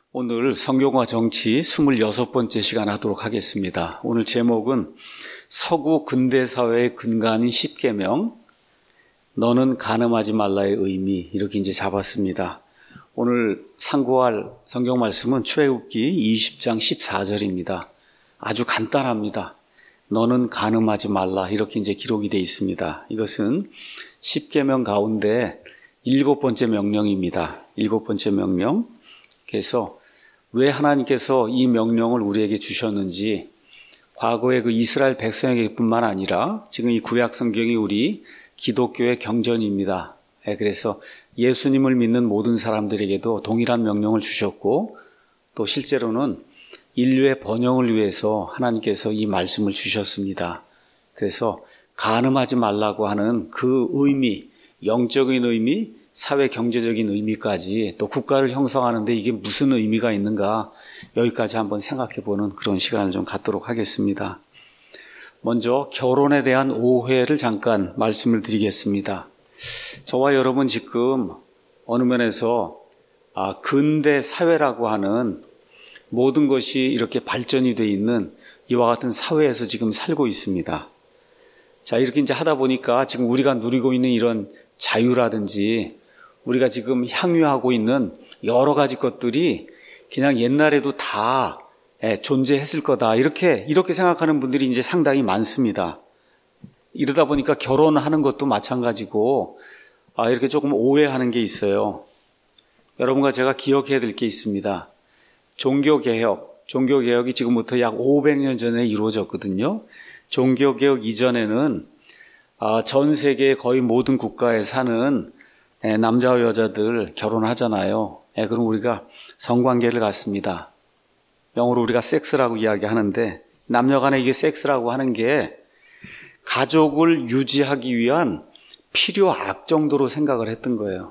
오늘 성경과 정치 26번째 시간 하도록 하겠습니다. 오늘 제목은 서구 근대사회의 근간인 십계명, 너는 간음하지 말라의 의미, 이렇게 이제 잡았습니다. 오늘 상고할 성경 말씀은 출애굽기 20장 14절입니다. 아주 간단합니다. 너는 간음하지 말라, 이렇게 이제 기록이 되어 있습니다. 이것은 십계명 가운데 7번째 명령입니다. 7번째 명령. 그래서 왜 하나님께서 이 명령을 우리에게 주셨는지, 과거의 그 이스라엘 백성에게뿐만 아니라 지금 이 구약 성경이 우리 기독교의 경전입니다. 그래서 예수님을 믿는 모든 사람들에게도 동일한 명령을 주셨고, 또 실제로는 인류의 번영을 위해서 하나님께서 이 말씀을 주셨습니다. 그래서 간음하지 말라고 하는 그 의미, 영적인 의미, 사회 경제적인 의미까지, 또 국가를 형성하는데 이게 무슨 의미가 있는가, 여기까지 한번 생각해보는 그런 시간을 좀 갖도록 하겠습니다. 먼저 결혼에 대한 오해를 잠깐 말씀을 드리겠습니다. 저와 여러분 지금 어느 면에서 근대 사회라고 하는 모든 것이 이렇게 발전이 되어 있는 이와 같은 사회에서 지금 살고 있습니다. 자, 이렇게 이제 하다 보니까 지금 우리가 누리고 있는 이런 자유라든지 우리가 지금 향유하고 있는 여러 가지 것들이 그냥 옛날에도 다 존재했을 거다, 이렇게 생각하는 분들이 이제 상당히 많습니다. 이러다 보니까 결혼하는 것도 마찬가지고 이렇게 조금 오해하는 게 있어요. 여러분과 제가 기억해야 될 게 있습니다. 종교개혁이 지금부터 약 500년 전에 이루어졌거든요. 종교개혁 이전에는 전 세계 거의 모든 국가에 사는 남자와 여자들 결혼하잖아요. 그럼 우리가 성관계를 갖습니다. 영어로 우리가 섹스라고 이야기하는데, 남녀 간에 이게 섹스라고 하는 게 가족을 유지하기 위한 필요악 정도로 생각을 했던 거예요.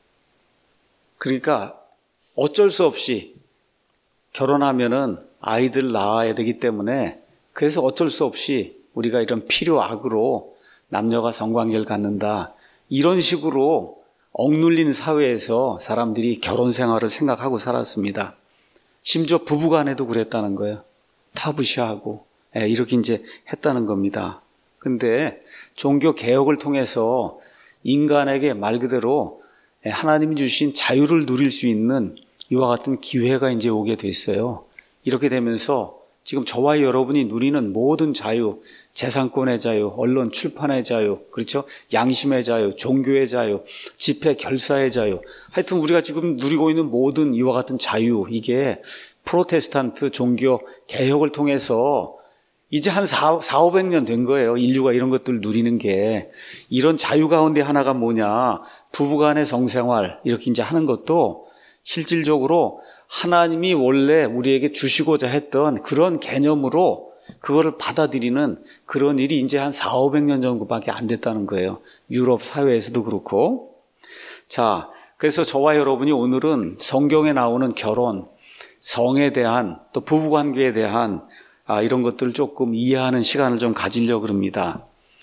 그러니까 어쩔 수 없이 결혼하면은 아이들 낳아야 되기 때문에, 그래서 어쩔 수 없이 우리가 이런 필요악으로 남녀가 성관계를 갖는다, 이런 식으로 억눌린 사회에서 사람들이 결혼 생활을 생각하고 살았습니다. 심지어 부부간에도 그랬다는 거예요. 타부시하고 이렇게 이제 했다는 겁니다. 근데 종교 개혁을 통해서 인간에게 말 그대로 하나님이 주신 자유를 누릴 수 있는 이와 같은 기회가 이제 오게 됐어요. 이렇게 되면서 지금 저와 여러분이 누리는 모든 자유, 재산권의 자유, 언론 출판의 자유, 그렇죠? 양심의 자유, 종교의 자유, 집회 결사의 자유, 하여튼 우리가 지금 누리고 있는 모든 이와 같은 자유, 이게 프로테스탄트 종교 개혁을 통해서 이제 한 400~500년 된 거예요. 인류가 이런 것들을 누리는 게. 이런 자유 가운데 하나가 뭐냐, 부부간의 성생활 이렇게 이제 하는 것도 실질적으로 하나님이 원래 우리에게 주시고자 했던 그런 개념으로 그거를 받아들이는 그런 일이 이제 한 400~500년 정도밖에 안 됐다는 거예요. 유럽 사회에서도 그렇고. 자, 그래서 저와 여러분이 오늘은 성경에 나오는 결혼, 성에 대한, 또 부부관계에 대한 이런 것들을 조금 이해하는 시간을 좀 가지려고 합니다.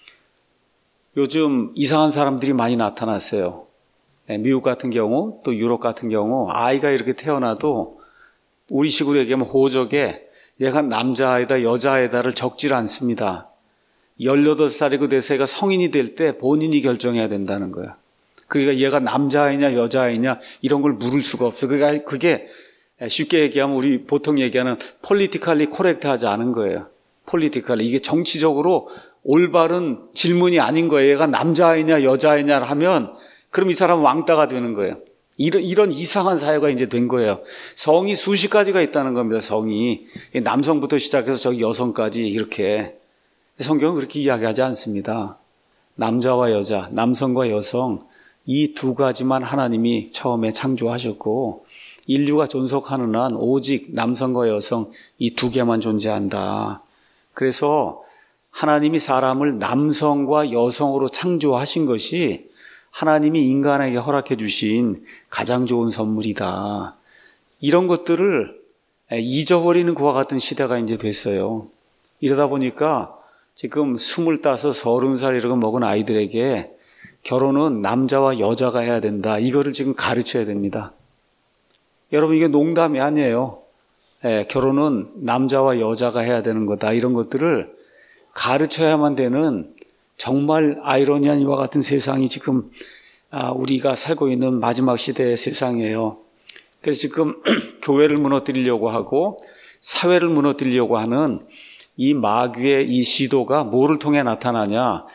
요즘 이상한 사람들이 많이 나타났어요. 미국 같은 경우, 또 유럽 같은 경우 아이가 이렇게 태어나도 우리 식으로 얘기하면 호적에 얘가 남자아이다 여자아이다를 적질 않습니다. 18살이고 돼서 얘가 성인이 될 때 본인이 결정해야 된다는 거야. 그러니까 얘가 남자아이냐 여자아이냐 이런 걸 물을 수가 없어. 그러니까 그게 쉽게 얘기하면 우리 보통 얘기하는 폴리티컬리 코렉트 하지 않은 거예요. 폴리티컬리, 이게 정치적으로 올바른 질문이 아닌 거예요. 얘가 남자아이냐 여자아이냐를 하면 그럼 이 사람은 왕따가 되는 거예요. 이런 이상한 사회가 이제 된 거예요. 성이 수십 가지가 있다는 겁니다. 성이 남성부터 시작해서 저기 여성까지 이렇게. 성경은 그렇게 이야기하지 않습니다. 남자와 여자, 남성과 여성, 이 두 가지만 하나님이 처음에 창조하셨고, 인류가 존속하는 한 오직 남성과 여성 이 두 개만 존재한다. 그래서 하나님이 사람을 남성과 여성으로 창조하신 것이 하나님이 인간에게 허락해 주신 가장 좋은 선물이다. 이런 것들을 잊어버리는 그와 같은 시대가 이제 됐어요. 이러다 보니까 지금 25, 30살 이렇게 먹은 아이들에게 결혼은 남자와 여자가 해야 된다, 이거를 지금 가르쳐야 됩니다. 여러분 이게 농담이 아니에요. 결혼은 남자와 여자가 해야 되는 거다. 이런 것들을 가르쳐야만 되는 정말 아이러니한 이와 같은 세상이 지금 우리가 살고 있는 마지막 시대의 세상이에요. 그래서 지금 교회를 무너뜨리려고 하고 사회를 무너뜨리려고 하는 이 마귀의 이 시도가 뭐를 통해 나타나냐?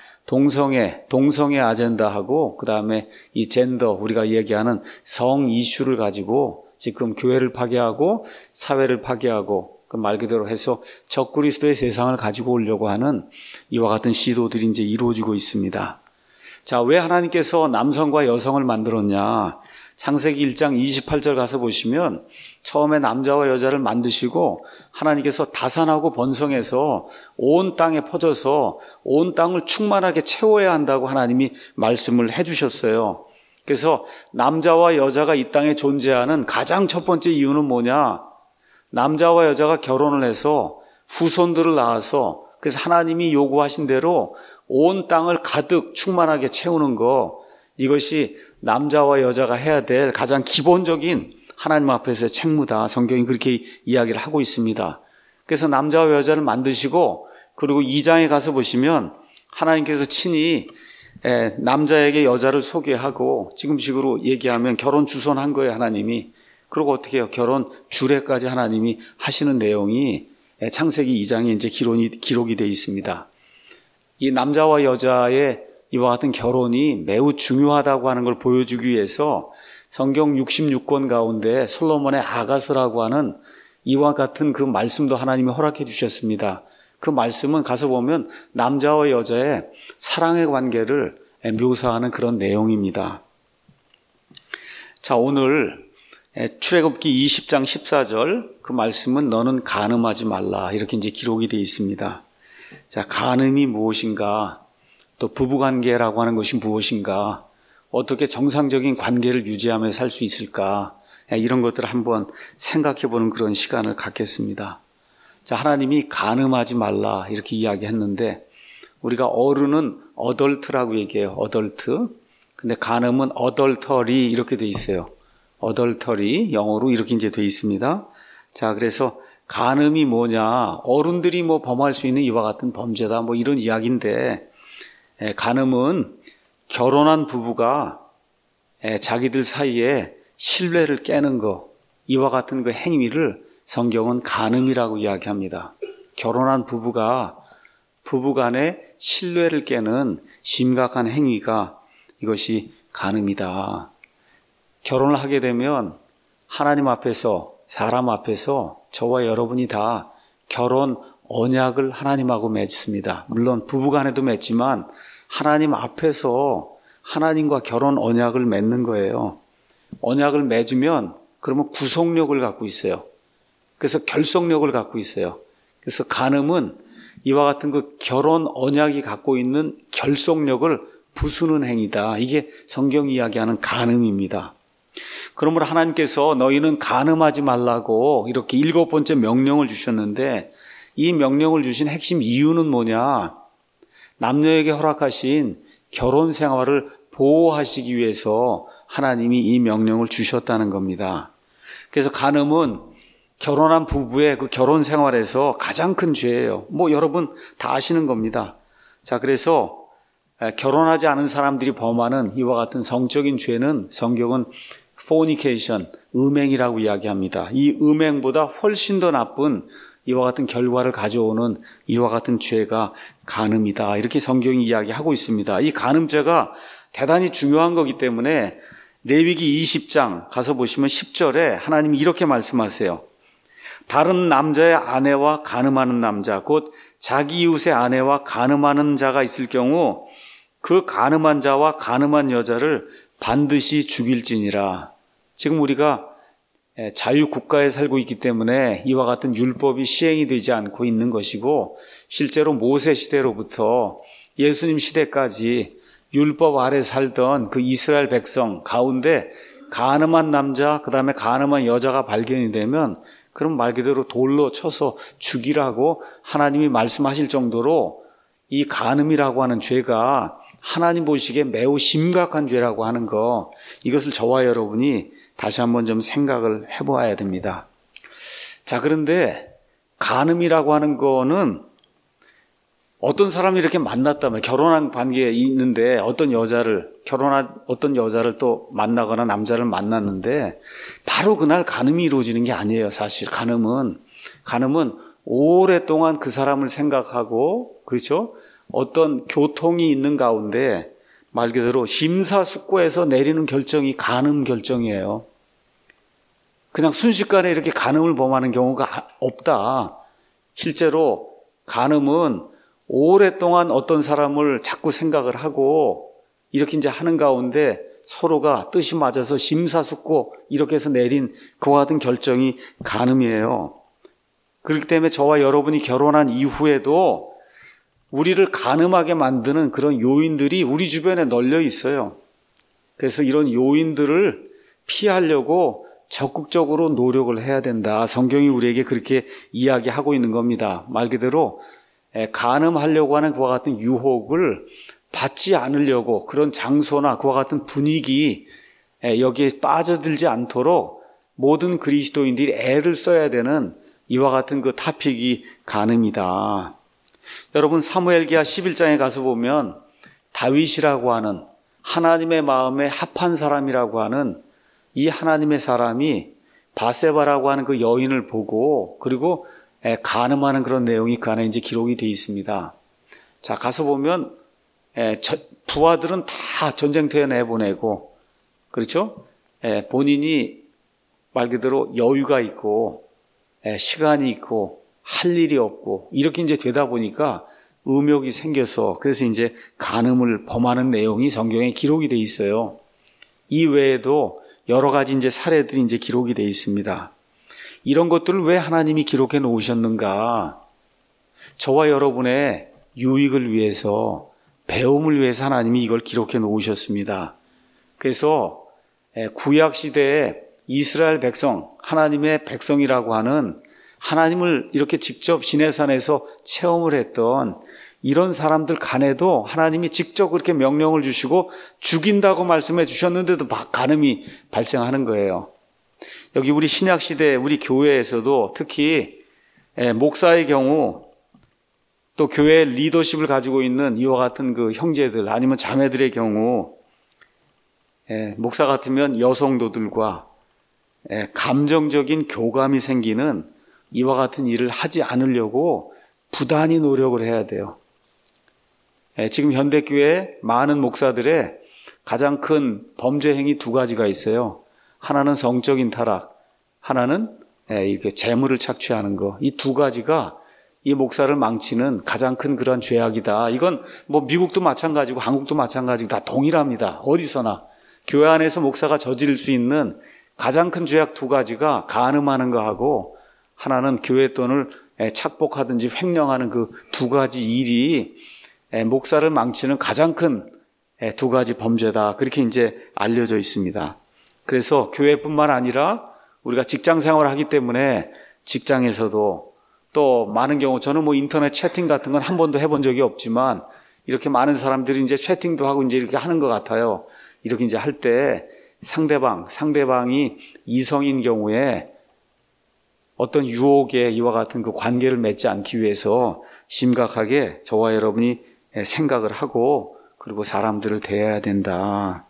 동성애 아젠다하고 그 다음에 이 젠더, 우리가 얘기하는 성 이슈를 가지고 지금 교회를 파괴하고 사회를 파괴하고 그 말 그대로 해서 적그리스도의 세상을 가지고 오려고 하는 이와 같은 시도들이 이제 이루어지고 있습니다. 자, 왜 하나님께서 남성과 여성을 만들었냐? 창세기 1장 28절 가서 보시면 처음에 남자와 여자를 만드시고 하나님께서 다산하고 번성해서 온 땅에 퍼져서 온 땅을 충만하게 채워야 한다고 하나님이 말씀을 해주셨어요. 그래서 남자와 여자가 이 땅에 존재하는 가장 첫 번째 이유는 뭐냐? 남자와 여자가 결혼을 해서 후손들을 낳아서 그래서 하나님이 요구하신 대로 온 땅을 가득 충만하게 채우는 거, 이것이 남자와 여자가 해야 될 가장 기본적인 하나님 앞에서의 책무다. 성경이 그렇게 이야기를 하고 있습니다. 그래서 남자와 여자를 만드시고 그리고 2장에 가서 보시면 하나님께서 친히 남자에게 여자를 소개하고 지금식으로 얘기하면 결혼 주선한 거예요, 하나님이. 그리고 어떻게 해요? 결혼 주례까지 하나님이 하시는 내용이 창세기 2장에 이제 기록이 되어 있습니다. 이 남자와 여자의 이와 같은 결혼이 매우 중요하다고 하는 걸 보여주기 위해서 성경 66권 가운데 솔로몬의 아가서라고 하는 이와 같은 그 말씀도 하나님이 허락해 주셨습니다. 그 말씀은 가서 보면 남자와 여자의 사랑의 관계를 묘사하는 그런 내용입니다. 자, 오늘 출애굽기 20장 14절 그 말씀은 너는 간음하지 말라 이렇게 이제 기록이 되어 있습니다. 자, 간음이 무엇인가? 또 부부관계라고 하는 것이 무엇인가? 어떻게 정상적인 관계를 유지하며 살 수 있을까? 이런 것들을 한번 생각해 보는 그런 시간을 갖겠습니다. 자, 하나님이 간음하지 말라 이렇게 이야기했는데 우리가 어른은 어덜트라고 얘기해요. 어덜트. 근데 간음은 어덜터리 이렇게 돼 있어요. 어덜터리 영어로 이렇게 이제 돼 있습니다. 자, 그래서 간음이 뭐냐? 어른들이 뭐 범할 수 있는 이와 같은 범죄다 뭐 이런 이야기인데 간음은 결혼한 부부가 자기들 사이에 신뢰를 깨는 거, 이와 같은 그 행위를 성경은 간음이라고 이야기합니다. 결혼한 부부가 부부간의 신뢰를 깨는 심각한 행위가 이것이 간음이다. 결혼을 하게 되면 하나님 앞에서, 사람 앞에서 저와 여러분이 다 결혼 언약을 하나님하고 맺습니다. 물론 부부간에도 맺지만 하나님 앞에서 하나님과 결혼 언약을 맺는 거예요. 언약을 맺으면 그러면 구속력을 갖고 있어요. 그래서 결속력을 갖고 있어요. 그래서 간음은 이와 같은 그 결혼 언약이 갖고 있는 결속력을 부수는 행위다. 이게 성경이 이야기하는 간음입니다. 그러므로 하나님께서 너희는 간음하지 말라고 이렇게 7번째 명령을 주셨는데 이 명령을 주신 핵심 이유는 뭐냐? 남녀에게 허락하신 결혼 생활을 보호하시기 위해서 하나님이 이 명령을 주셨다는 겁니다. 그래서 간음은 결혼한 부부의 그 결혼 생활에서 가장 큰 죄예요. 뭐 여러분 다 아시는 겁니다. 자, 그래서 결혼하지 않은 사람들이 범하는 이와 같은 성적인 죄는 성경은 fornication, 음행이라고 이야기합니다. 이 음행보다 훨씬 더 나쁜 이와 같은 결과를 가져오는 이와 같은 죄가 간음이다. 이렇게 성경이 이야기하고 있습니다. 이 간음죄가 대단히 중요한 거기 때문에 레위기 20장 가서 보시면 10절에 하나님이 이렇게 말씀하세요. 다른 남자의 아내와 간음하는 남자, 곧 자기 이웃의 아내와 간음하는 자가 있을 경우 그 간음한 자와 간음한 여자를 반드시 죽일지니라. 지금 우리가 자유국가에 살고 있기 때문에 이와 같은 율법이 시행이 되지 않고 있는 것이고 실제로 모세 시대로부터 예수님 시대까지 율법 아래 살던 그 이스라엘 백성 가운데 간음한 남자, 그 다음에 간음한 여자가 발견이 되면 그럼 말 그대로 돌로 쳐서 죽이라고 하나님이 말씀하실 정도로 이 간음이라고 하는 죄가 하나님 보시기에 매우 심각한 죄라고 하는 거, 이것을 저와 여러분이 다시 한번 좀 생각을 해보아야 됩니다. 자, 그런데 간음이라고 하는 거는 어떤 사람이 이렇게 만났다면, 결혼한 관계에 있는데 어떤 여자를 또 만나거나 남자를 만났는데 바로 그날 간음이 이루어지는 게 아니에요. 사실 간음은 오랫동안 그 사람을 생각하고, 그렇죠? 어떤 교통이 있는 가운데 말 그대로 심사숙고해서 내리는 결정이 간음 결정이에요. 그냥 순식간에 이렇게 간음을 범하는 경우가 없다. 실제로 간음은 오랫동안 어떤 사람을 자꾸 생각을 하고 이렇게 이제 하는 가운데 서로가 뜻이 맞아서 심사숙고 이렇게 해서 내린 그와 같은 결정이 간음이에요. 그렇기 때문에 저와 여러분이 결혼한 이후에도 우리를 간음하게 만드는 그런 요인들이 우리 주변에 널려 있어요. 그래서 이런 요인들을 피하려고 적극적으로 노력을 해야 된다. 성경이 우리에게 그렇게 이야기하고 있는 겁니다. 말 그대로 간음하려고 하는 그와 같은 유혹을 받지 않으려고 그런 장소나 그와 같은 분위기 여기에 빠져들지 않도록 모든 그리스도인들이 애를 써야 되는 이와 같은 그 토픽이 간음이다. 여러분 사무엘기하 11장에 가서 보면 다윗이라고 하는 하나님의 마음에 합한 사람이라고 하는 이 하나님의 사람이 바세바라고 하는 그 여인을 보고 그리고 간음하는 그런 내용이 그 안에 이제 기록이 되어 있습니다. 자, 가서 보면 부하들은 다 전쟁터에 내보내고, 그렇죠? 본인이 말 그대로 여유가 있고 시간이 있고 할 일이 없고 이렇게 이제 되다 보니까 음욕이 생겨서 그래서 이제 간음을 범하는 내용이 성경에 기록이 되어 있어요. 이 외에도 여러 가지 이제 사례들이 이제 기록이 되어 있습니다. 이런 것들을 왜 하나님이 기록해 놓으셨는가? 저와 여러분의 유익을 위해서, 배움을 위해서 하나님이 이걸 기록해 놓으셨습니다. 그래서 구약 시대에 이스라엘 백성, 하나님의 백성이라고 하는 하나님을 이렇게 직접 시내산에서 체험을 했던 이런 사람들 간에도 하나님이 직접 그렇게 명령을 주시고 죽인다고 말씀해 주셨는데도 간음이 발생하는 거예요. 여기 우리 신약시대 우리 교회에서도 특히 목사의 경우 또 교회 리더십을 가지고 있는 이와 같은 그 형제들 아니면 자매들의 경우 목사 같으면 여성도들과 감정적인 교감이 생기는 이와 같은 일을 하지 않으려고 부단히 노력을 해야 돼요. 지금 현대교회 많은 목사들의 가장 큰 범죄 행위 두 가지가 있어요. 하나는 성적인 타락, 하나는 이렇게 재물을 착취하는 거. 이 두 가지가 이 목사를 망치는 가장 큰 그런 죄악이다. 이건 뭐 미국도 마찬가지고 한국도 마찬가지고 다 동일합니다. 어디서나 교회 안에서 목사가 저지를 수 있는 가장 큰 죄악 두 가지가 간음하는 거하고 하나는 교회 돈을 착복하든지 횡령하는 그 두 가지 일이 목사를 망치는 가장 큰 두 가지 범죄다. 그렇게 이제 알려져 있습니다. 그래서 교회뿐만 아니라 우리가 직장 생활을 하기 때문에 직장에서도 또 많은 경우 저는 뭐 인터넷 채팅 같은 건 한 번도 해본 적이 없지만 이렇게 많은 사람들이 이제 채팅도 하고 이제 이렇게 하는 것 같아요. 이렇게 이제 할 때 상대방이 이성인 경우에 어떤 유혹에 이와 같은 그 관계를 맺지 않기 위해서 심각하게 저와 여러분이 생각을 하고 그리고 사람들을 대해야 된다.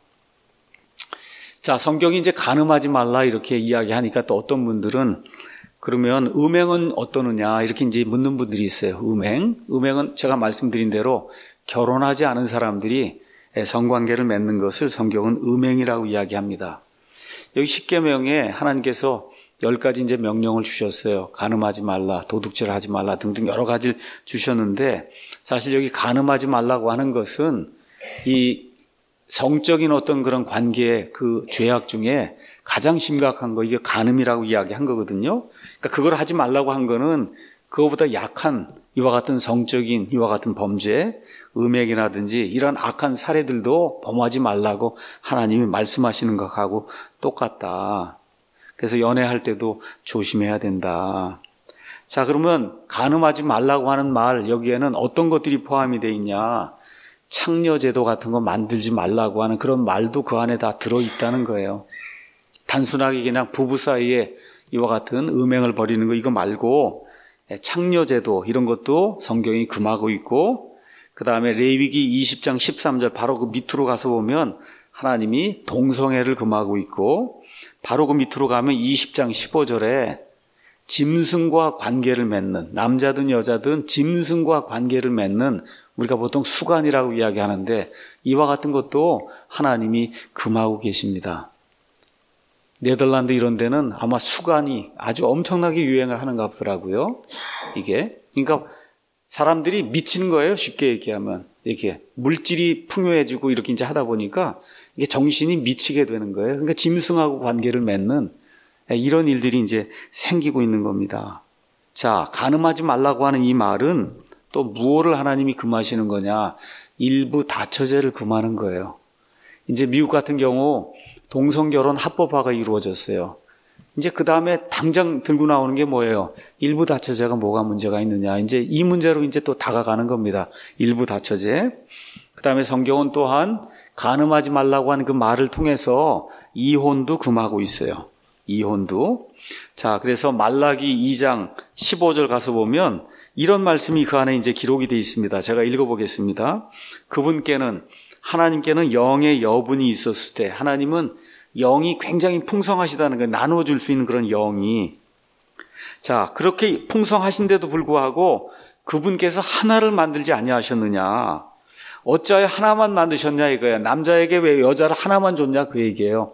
자, 성경이 이제 간음하지 말라 이렇게 이야기하니까 또 어떤 분들은 그러면 음행은 어떠느냐 이렇게 이제 묻는 분들이 있어요. 음행은 제가 말씀드린 대로 결혼하지 않은 사람들이 성관계를 맺는 것을 성경은 음행이라고 이야기합니다. 여기 십계명에 하나님께서 10가지 이제 명령을 주셨어요. 간음하지 말라, 도둑질하지 말라 등등 여러 가지를 주셨는데 사실 여기 간음하지 말라고 하는 것은 이 성적인 어떤 그런 관계의 그 죄악 중에 가장 심각한 거 이게 간음이라고 이야기한 거거든요. 그러니까 그걸 하지 말라고 한 거는 그거보다 약한 이와 같은 성적인 이와 같은 범죄, 음행이라든지 이런 악한 사례들도 범하지 말라고 하나님이 말씀하시는 것하고 똑같다. 그래서 연애할 때도 조심해야 된다. 자, 그러면 간음하지 말라고 하는 말 여기에는 어떤 것들이 포함이 되어 있냐? 창녀제도 같은 거 만들지 말라고 하는 그런 말도 그 안에 다 들어있다는 거예요. 단순하게 그냥 부부 사이에 이와 같은 음행을 벌이는 거 이거 말고 창녀제도 이런 것도 성경이 금하고 있고, 그 다음에 레위기 20장 13절 바로 그 밑으로 가서 보면 하나님이 동성애를 금하고 있고, 바로 그 밑으로 가면 20장 15절에 짐승과 관계를 맺는, 남자든 여자든 짐승과 관계를 맺는, 우리가 보통 수간이라고 이야기하는데 이와 같은 것도 하나님이 금하고 계십니다. 네덜란드 이런 데는 아마 수간이 아주 엄청나게 유행을 하는가 보더라고요. 이게 그러니까 사람들이 미치는 거예요. 쉽게 얘기하면 이렇게 물질이 풍요해지고 이렇게 이제 하다 보니까 이게 정신이 미치게 되는 거예요. 그러니까 짐승하고 관계를 맺는 이런 일들이 이제 생기고 있는 겁니다. 자, 간음하지 말라고 하는 이 말은 또 무엇을 하나님이 금하시는 거냐? 일부 다처제를 금하는 거예요. 이제 미국 같은 경우 동성결혼 합법화가 이루어졌어요. 이제 그 다음에 당장 들고 나오는 게 뭐예요? 일부 다처제가 뭐가 문제가 있느냐? 이제 이 문제로 이제 또 다가가는 겁니다. 일부 다처제. 그 다음에 성경은 또한 간음하지 말라고 하는 그 말을 통해서 이혼도 금하고 있어요. 이혼도. 자, 그래서 말라기 2장 15절 가서 보면 이런 말씀이 그 안에 이제 기록이 되어 있습니다. 제가 읽어보겠습니다. 그분께는, 하나님께는 영의 여분이 있었을 때, 하나님은 영이 굉장히 풍성하시다는 걸 나눠줄 수 있는 그런 영이. 자, 그렇게 풍성하신데도 불구하고 그분께서 하나를 만들지 아니하셨느냐. 어찌하여 하나만 만드셨냐 이거야. 남자에게 왜 여자를 하나만 줬냐 그 얘기예요.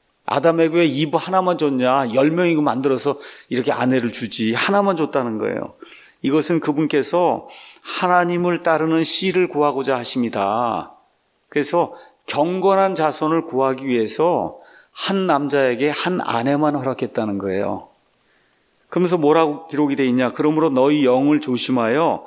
아담에게 왜 이브 하나만 줬냐. 10명이고 만들어서 이렇게 아내를 주지. 하나만 줬다는 거예요. 이것은 그분께서 하나님을 따르는 씨를 구하고자 하십니다. 그래서 경건한 자손을 구하기 위해서 한 남자에게 한 아내만 허락했다는 거예요. 그러면서 뭐라고 기록이 되어 있냐. 그러므로 너희 영을 조심하여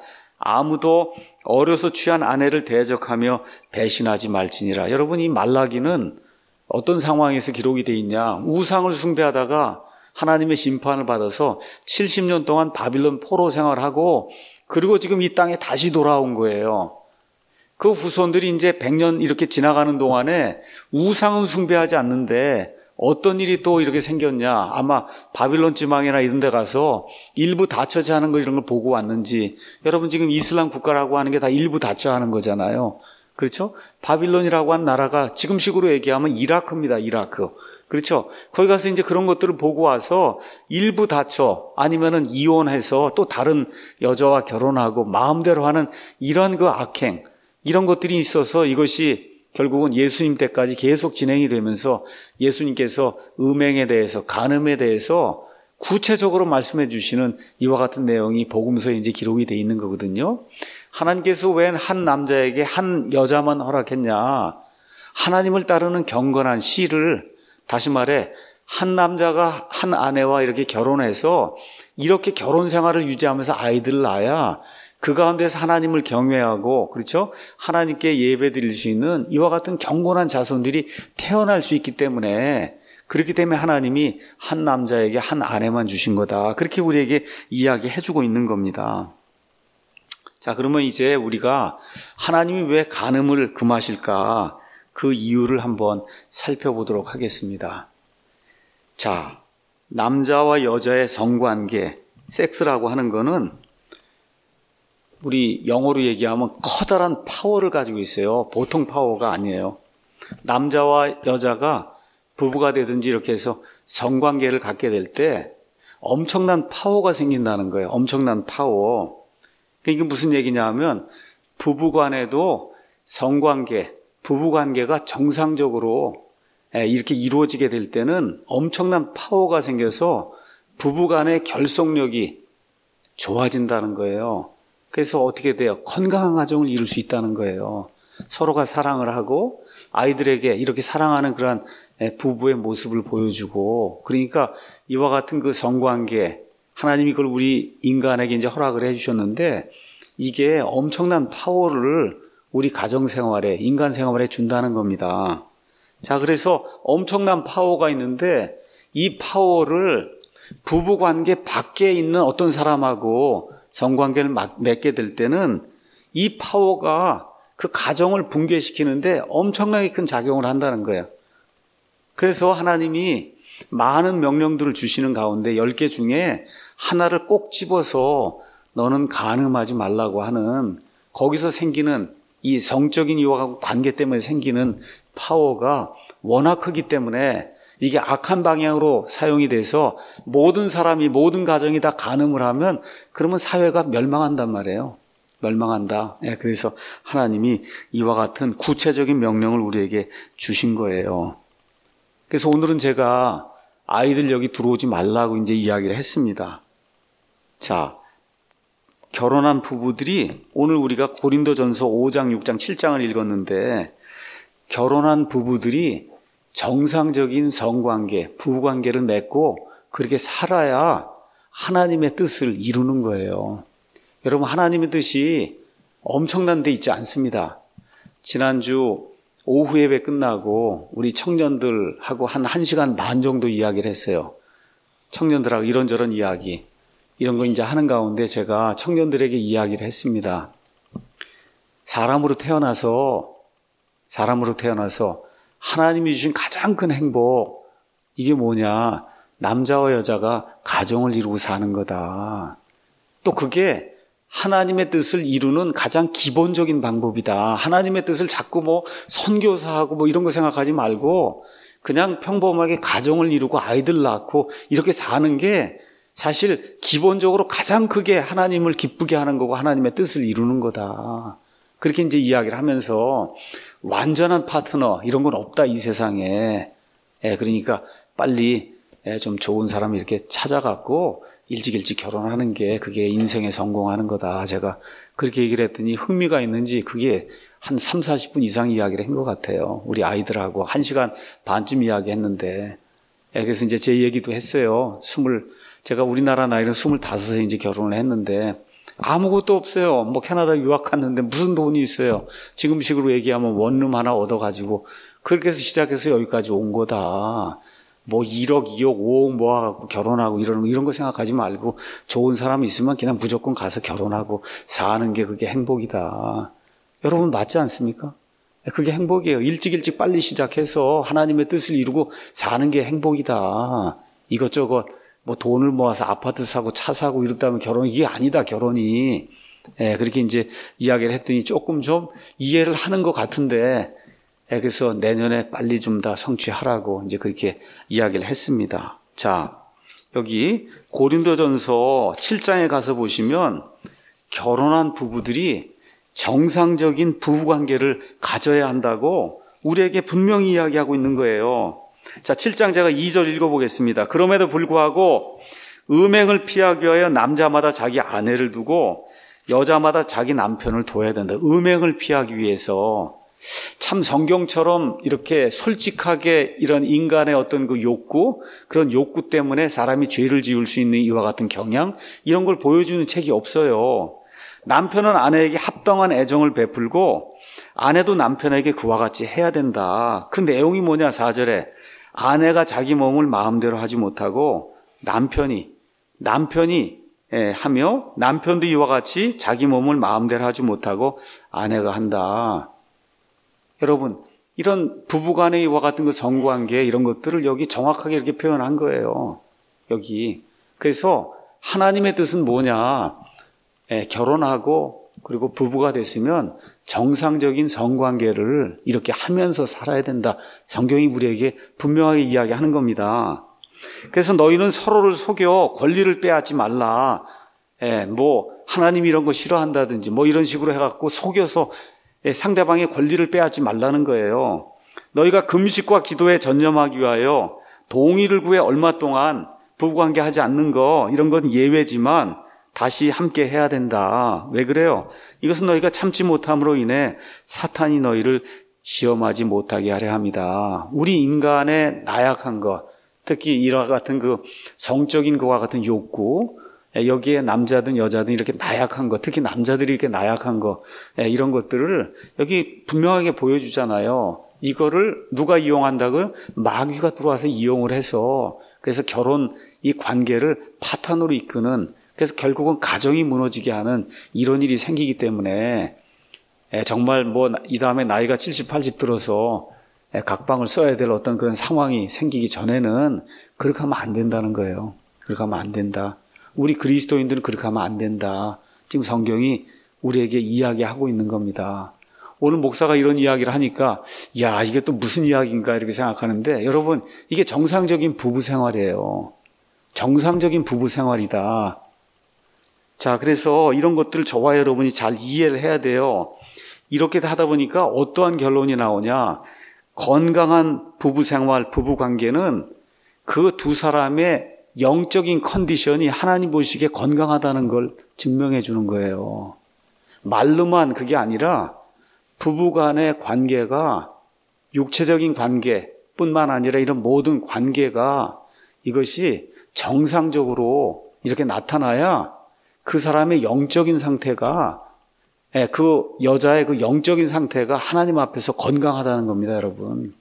아무도 어려서 취한 아내를 대적하며 배신하지 말지니라. 여러분, 이 말라기는 어떤 상황에서 기록이 되어 있냐. 우상을 숭배하다가 하나님의 심판을 받아서 70년 동안 바빌론 포로 생활하고 그리고 지금 이 땅에 다시 돌아온 거예요. 그 후손들이 이제 100년 이렇게 지나가는 동안에 우상은 숭배하지 않는데 어떤 일이 또 이렇게 생겼냐. 아마 바빌론 지방이나 이런 데 가서 일부 다처제 하는 거 이런 걸 보고 왔는지. 여러분 지금 이슬람 국가라고 하는 게 다 일부 다처 하는 거잖아요. 그렇죠? 바빌론이라고 한 나라가 지금식으로 얘기하면 이라크입니다. 이라크. 그렇죠? 거기 가서 이제 그런 것들을 보고 와서 일부 다처 아니면은 이혼해서 또 다른 여자와 결혼하고 마음대로 하는 이런 그 악행, 이런 것들이 있어서 이것이 결국은 예수님 때까지 계속 진행이 되면서 예수님께서 음행에 대해서, 간음에 대해서 구체적으로 말씀해 주시는 이와 같은 내용이 복음서에 이제 기록이 되어 있는 거거든요. 하나님께서 왜 한 남자에게 한 여자만 허락했냐? 하나님을 따르는 경건한 씨를, 다시 말해 한 남자가 한 아내와 이렇게 결혼해서 이렇게 결혼 생활을 유지하면서 아이들을 낳아야 그 가운데서 하나님을 경외하고, 그렇죠? 하나님께 예배 드릴 수 있는 이와 같은 경건한 자손들이 태어날 수 있기 때문에, 그렇기 때문에 하나님이 한 남자에게 한 아내만 주신 거다. 그렇게 우리에게 이야기해 주고 있는 겁니다. 자, 그러면 이제 우리가 하나님이 왜 간음을 금하실까? 그 이유를 한번 살펴보도록 하겠습니다. 자, 남자와 여자의 성관계, 섹스라고 하는 거는 우리 영어로 얘기하면 커다란 파워를 가지고 있어요. 보통 파워가 아니에요. 남자와 여자가 부부가 되든지 이렇게 해서 성관계를 갖게 될 때 엄청난 파워가 생긴다는 거예요. 엄청난 파워. 이게 무슨 얘기냐 하면 부부간에도 성관계, 부부관계가 정상적으로 이렇게 이루어지게 될 때는 엄청난 파워가 생겨서 부부간의 결속력이 좋아진다는 거예요. 그래서 어떻게 돼요? 건강한 가정을 이룰 수 있다는 거예요. 서로가 사랑을 하고 아이들에게 이렇게 사랑하는 그러한 부부의 모습을 보여주고, 그러니까 이와 같은 그 성관계, 하나님이 그걸 우리 인간에게 이제 허락을 해주셨는데 이게 엄청난 파워를 우리 가정생활에, 인간생활에 준다는 겁니다. 자, 그래서 엄청난 파워가 있는데 이 파워를 부부관계 밖에 있는 어떤 사람하고 성관계를 맺게 될 때는 이 파워가 그 가정을 붕괴시키는데 엄청나게 큰 작용을 한다는 거예요. 그래서 하나님이 많은 명령들을 주시는 가운데 10개 중에 하나를 꼭 집어서 너는 간음하지 말라고 하는, 거기서 생기는 이 성적인 유혹하고 관계 때문에 생기는 파워가 워낙 크기 때문에 이게 악한 방향으로 사용이 돼서 모든 사람이, 모든 가정이 다 간음을 하면 그러면 사회가 멸망한단 말이에요. 멸망한다. 그래서 하나님이 이와 같은 구체적인 명령을 우리에게 주신 거예요. 그래서 오늘은 제가 아이들 여기 들어오지 말라고 이제 이야기를 했습니다. 자, 결혼한 부부들이, 오늘 우리가 고린도전서 5장, 6장, 7장을 읽었는데, 결혼한 부부들이 정상적인 성관계, 부부관계를 맺고 그렇게 살아야 하나님의 뜻을 이루는 거예요. 여러분, 하나님의 뜻이 엄청난 데 있지 않습니다. 지난주 오후 예배 끝나고 우리 청년들하고 한 1시간 반 정도 이야기를 했어요. 청년들하고 이런저런 이야기, 이런 거 이제 하는 가운데 제가 청년들에게 이야기를 했습니다. 사람으로 태어나서 하나님이 주신 가장 큰 행복, 이게 뭐냐? 남자와 여자가 가정을 이루고 사는 거다. 또 그게 하나님의 뜻을 이루는 가장 기본적인 방법이다. 하나님의 뜻을 자꾸 뭐 선교사하고 뭐 이런 거 생각하지 말고 그냥 평범하게 가정을 이루고 아이들 낳고 이렇게 사는 게 사실 기본적으로 가장 크게 하나님을 기쁘게 하는 거고 하나님의 뜻을 이루는 거다. 그렇게 이제 이야기를 하면서 완전한 파트너 이런 건 없다, 이 세상에. 그러니까 빨리 좀 좋은 사람 이렇게 찾아갖고 일찍 결혼하는 게 그게 인생에 성공하는 거다. 제가 그렇게 얘기를 했더니 흥미가 있는지 그게 한 3, 40분 이상 이야기를 한 것 같아요. 우리 아이들하고 1시간 반쯤 이야기했는데. 그래서 이제 제 얘기도 했어요. 제가 우리나라 나이는 25세 이제 결혼을 했는데 아무것도 없어요. 뭐 캐나다 유학 갔는데 무슨 돈이 있어요. 지금식으로 얘기하면 원룸 하나 얻어가지고 그렇게 해서 시작해서 여기까지 온 거다. 뭐 1억, 2억, 5억 모아갖고 결혼하고 이런 거 생각하지 말고 좋은 사람이 있으면 그냥 무조건 가서 결혼하고 사는 게 그게 행복이다. 여러분 맞지 않습니까? 그게 행복이에요. 일찍 빨리 시작해서 하나님의 뜻을 이루고 사는 게 행복이다. 이것저것 뭐 돈을 모아서 아파트 사고 차 사고 이렇다면 이게 아니다, 결혼이. 그렇게 이제 이야기를 했더니 조금 좀 이해를 하는 것 같은데, 그래서 내년에 빨리 좀 다 성취하라고 이제 그렇게 이야기를 했습니다. 자, 여기 고린도전서 7장에 가서 보시면 결혼한 부부들이 정상적인 부부관계를 가져야 한다고 우리에게 분명히 이야기하고 있는 거예요. 자, 7장 제가 2절 읽어보겠습니다. 그럼에도 불구하고 음행을 피하기 위하여 남자마다 자기 아내를 두고 여자마다 자기 남편을 둬야 된다. 음행을 피하기 위해서. 참 성경처럼 이렇게 솔직하게 이런 인간의 어떤 그 욕구, 그런 욕구 때문에 사람이 죄를 지을 수 있는 이와 같은 경향, 이런 걸 보여주는 책이 없어요. 남편은 아내에게 합당한 애정을 베풀고 아내도 남편에게 그와 같이 해야 된다. 그 내용이 뭐냐, 4절에. 아내가 자기 몸을 마음대로 하지 못하고 남편이 하며 남편도 이와 같이 자기 몸을 마음대로 하지 못하고 아내가 한다. 여러분, 이런 부부간의 이와 같은 그 성관계 이런 것들을 여기 정확하게 이렇게 표현한 거예요. 여기. 그래서 하나님의 뜻은 뭐냐? 결혼하고 그리고 부부가 됐으면 정상적인 성관계를 이렇게 하면서 살아야 된다. 성경이 우리에게 분명하게 이야기하는 겁니다. 그래서 너희는 서로를 속여 권리를 빼앗지 말라. 뭐 하나님 이런 거 싫어한다든지 뭐 이런 식으로 해갖고 속여서 상대방의 권리를 빼앗지 말라는 거예요. 너희가 금식과 기도에 전념하기 위하여 동의를 구해 얼마 동안 부부관계 하지 않는 거, 이런 건 예외지만 다시 함께 해야 된다. 왜 그래요? 이것은 너희가 참지 못함으로 인해 사탄이 너희를 시험하지 못하게 하려 합니다. 우리 인간의 나약한 것, 특히 이와 같은 그 성적인 것과 같은 욕구, 여기에 남자든 여자든 이렇게 나약한 것, 특히 남자들이 이렇게 나약한 것, 이런 것들을 여기 분명하게 보여주잖아요. 이거를 누가 이용한다고요? 마귀가 들어와서 이용을 해서, 그래서 결혼 이 관계를 파탄으로 이끄는, 그래서 결국은 가정이 무너지게 하는 이런 일이 생기기 때문에 정말 뭐 이 다음에 나이가 70, 80 들어서 각방을 써야 될 어떤 그런 상황이 생기기 전에는 그렇게 하면 안 된다는 거예요. 그렇게 하면 안 된다. 우리 그리스도인들은 그렇게 하면 안 된다. 지금 성경이 우리에게 이야기하고 있는 겁니다. 오늘 목사가 이런 이야기를 하니까 야, 이게 또 무슨 이야기인가 이렇게 생각하는데 여러분, 이게 정상적인 부부 생활이에요. 정상적인 부부 생활이다. 자, 그래서 이런 것들을 저와 여러분이 잘 이해를 해야 돼요. 이렇게 하다 보니까 어떠한 결론이 나오냐? 건강한 부부 생활, 부부 관계는 그 두 사람의 영적인 컨디션이 하나님 보시기에 건강하다는 걸 증명해 주는 거예요. 말로만 그게 아니라 부부 간의 관계가 육체적인 관계뿐만 아니라 이런 모든 관계가 이것이 정상적으로 이렇게 나타나야 그 사람의 영적인 상태가, 그 여자의 그 영적인 상태가 하나님 앞에서 건강하다는 겁니다, 여러분.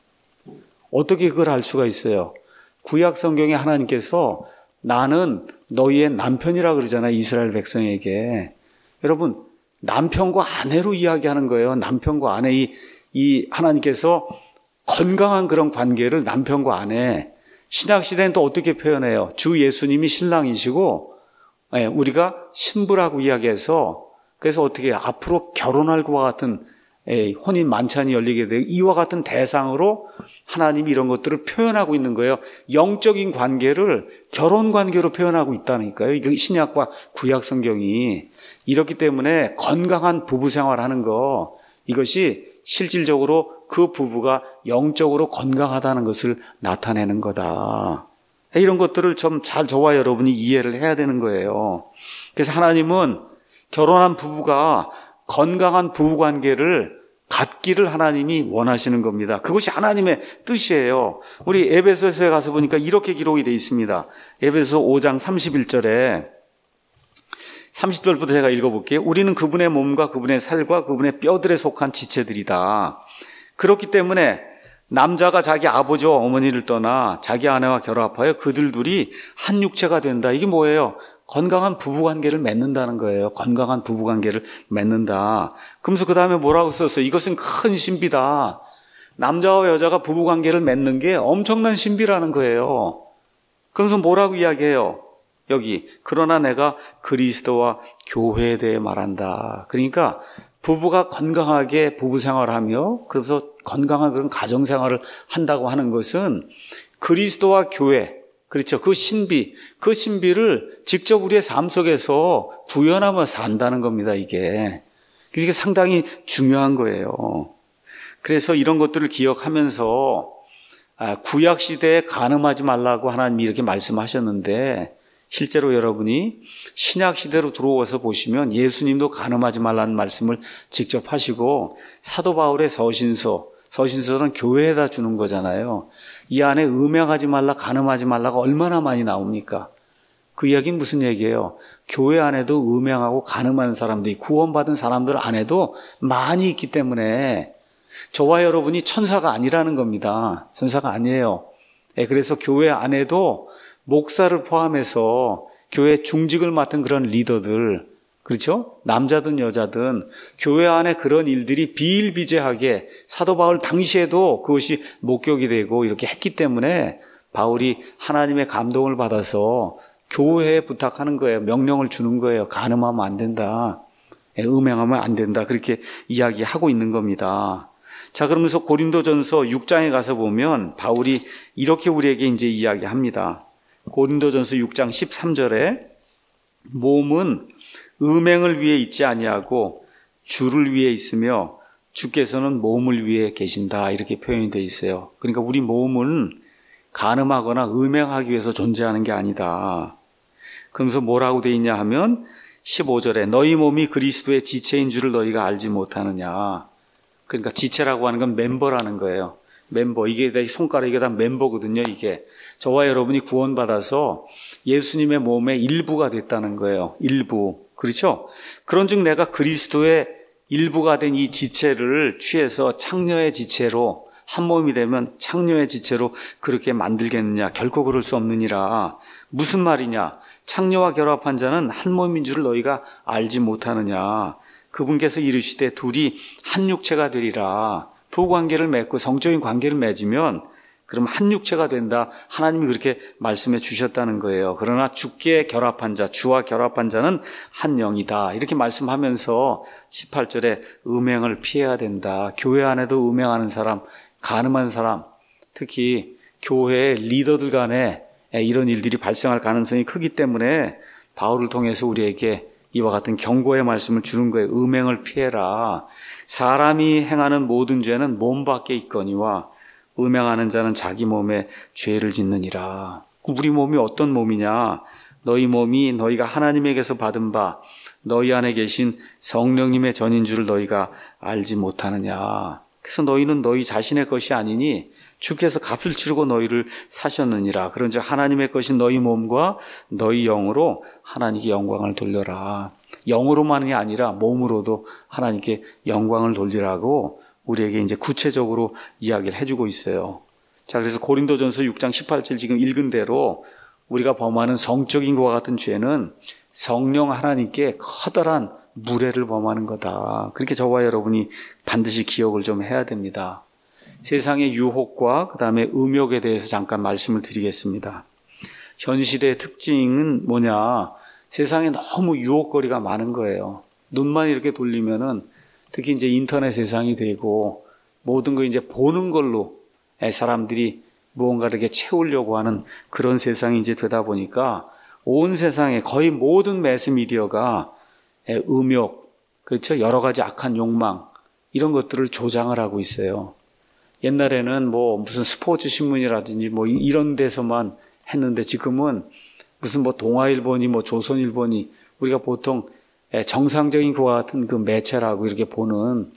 어떻게 그걸 알 수가 있어요? 구약 성경에 하나님께서 나는 너희의 남편이라 그러잖아요, 이스라엘 백성에게. 여러분, 남편과 아내로 이야기하는 거예요. 남편과 아내, 이 하나님께서 건강한 그런 관계를 남편과 아내. 신약시대는 또 어떻게 표현해요? 주 예수님이 신랑이시고 우리가 신부라고 이야기해서, 그래서 어떻게 앞으로 결혼할 것과 같은 혼인 만찬이 열리게 되고 이와 같은 대상으로 하나님이 이런 것들을 표현하고 있는 거예요. 영적인 관계를 결혼 관계로 표현하고 있다니까요. 이게 신약과 구약 성경이. 이렇기 때문에 건강한 부부 생활하는 거, 이것이 실질적으로 그 부부가 영적으로 건강하다는 것을 나타내는 거다. 이런 것들을 좀 잘 저와 여러분이 이해를 해야 되는 거예요. 그래서 하나님은 결혼한 부부가 건강한 부부관계를 갖기를 하나님이 원하시는 겁니다. 그것이 하나님의 뜻이에요. 우리 에베소서에 가서 보니까 이렇게 기록이 되어 있습니다. 에베소 5장 31절에 30절부터 제가 읽어볼게요. 우리는 그분의 몸과 그분의 살과 그분의 뼈들에 속한 지체들이다. 그렇기 때문에 남자가 자기 아버지와 어머니를 떠나 자기 아내와 결합하여 그들 둘이 한 육체가 된다. 이게 뭐예요? 건강한 부부관계를 맺는다는 거예요. 건강한 부부관계를 맺는다. 그러면서 그 다음에 뭐라고 썼어요? 이것은 큰 신비다. 남자와 여자가 부부관계를 맺는 게 엄청난 신비라는 거예요. 그러면서 뭐라고 이야기해요? 여기, 그러나 내가 그리스도와 교회에 대해 말한다. 그러니까 부부가 건강하게 부부 생활하며 그래서 건강한 그런 가정 생활을 한다고 하는 것은 그리스도와 교회, 그렇죠. 그 신비를 직접 우리의 삶 속에서 구현하며 산다는 겁니다, 이게. 이게 상당히 중요한 거예요. 그래서 이런 것들을 기억하면서 구약 시대에 간음하지 말라고 하나님이 이렇게 말씀하셨는데 실제로 여러분이 신약 시대로 들어와서 보시면 예수님도 간음하지 말라는 말씀을 직접 하시고 사도 바울의 서신서는 교회에다 주는 거잖아요. 이 안에 음행하지 말라, 간음하지 말라가 얼마나 많이 나옵니까? 그 이야기는 무슨 얘기예요? 교회 안에도 음행하고 간음하는 사람들이, 구원받은 사람들 안에도 많이 있기 때문에 저와 여러분이 천사가 아니라는 겁니다. 천사가 아니에요. 그래서 교회 안에도 목사를 포함해서 교회 중직을 맡은 그런 리더들, 그렇죠? 남자든 여자든 교회 안에 그런 일들이 비일비재하게 사도 바울 당시에도 그것이 목격이 되고 이렇게 했기 때문에 바울이 하나님의 감동을 받아서 교회에 부탁하는 거예요. 명령을 주는 거예요. 간음하면 안 된다. 음행하면 안 된다. 그렇게 이야기하고 있는 겁니다. 자, 그러면서 고린도전서 6장에 가서 보면 바울이 이렇게 우리에게 이제 이야기합니다. 고린도전서 6장 13절에 몸은 음행을 위해 있지 아니하고 주를 위해 있으며 주께서는 몸을 위해 계신다. 이렇게 표현이 되어 있어요. 그러니까 우리 몸은 간음하거나 음행하기 위해서 존재하는 게 아니다. 그러면서 뭐라고 되어 있냐 하면 15절에 너희 몸이 그리스도의 지체인 줄을 너희가 알지 못하느냐. 그러니까 지체라고 하는 건 멤버라는 거예요. 멤버, 이게 다 손가락, 이게 다 멤버거든요, 이게. 저와 여러분이 구원받아서 예수님의 몸의 일부가 됐다는 거예요. 일부. 그렇죠? 그런즉 내가 그리스도의 일부가 된 이 지체를 취해서 창녀의 지체로 한 몸이 되면 창녀의 지체로 그렇게 만들겠느냐? 결코 그럴 수 없느니라. 무슨 말이냐? 창녀와 결합한 자는 한 몸인 줄을 너희가 알지 못하느냐? 그분께서 이르시되 둘이 한 육체가 되리라. 부관계를 맺고 성적인 관계를 맺으면 그럼 한 육체가 된다. 하나님이 그렇게 말씀해 주셨다는 거예요. 그러나 주께 결합한 자, 주와 결합한 자는 한 영이다. 이렇게 말씀하면서 18절에 음행을 피해야 된다. 교회 안에도 음행하는 사람, 간음한 사람, 특히 교회 리더들 간에 이런 일들이 발생할 가능성이 크기 때문에 바울을 통해서 우리에게 이와 같은 경고의 말씀을 주는 거예요. 음행을 피해라. 사람이 행하는 모든 죄는 몸 밖에 있거니와 음행하는 자는 자기 몸에 죄를 짓느니라. 우리 몸이 어떤 몸이냐? 너희 몸이 너희가 하나님에게서 받은 바 너희 안에 계신 성령님의 전인 줄을 너희가 알지 못하느냐. 그래서 너희는 너희 자신의 것이 아니니 주께서 값을 치르고 너희를 사셨느니라. 그런즉 하나님의 것인 너희 몸과 너희 영으로 하나님께 영광을 돌려라. 영으로만이 아니라 몸으로도 하나님께 영광을 돌리라고 우리에게 이제 구체적으로 이야기를 해주고 있어요. 자, 그래서 고린도전서 6장 18절 지금 읽은 대로 우리가 범하는 성적인 것과 같은 죄는 성령 하나님께 커다란 무례를 범하는 거다. 그렇게 저와 여러분이 반드시 기억을 좀 해야 됩니다. 세상의 유혹과 그 다음에 음욕에 대해서 잠깐 말씀을 드리겠습니다. 현 시대의 특징은 뭐냐? 세상에 너무 유혹거리가 많은 거예요. 눈만 이렇게 돌리면은 특히 이제 인터넷 세상이 되고 모든 거 이제 보는 걸로 사람들이 무언가 이렇게 채우려고 하는 그런 세상이 이제 되다 보니까 온 세상에 거의 모든 매스미디어가 음욕, 그렇죠? 여러 가지 악한 욕망 이런 것들을 조장을 하고 있어요. 옛날에는 뭐 무슨 스포츠 신문이라든지 뭐 이런 데서만 했는데 지금은 무슨 뭐 동아일보니 뭐 조선일보니 우리가 보통 정상적인 그와 같은 그 매체라고 이렇게 보는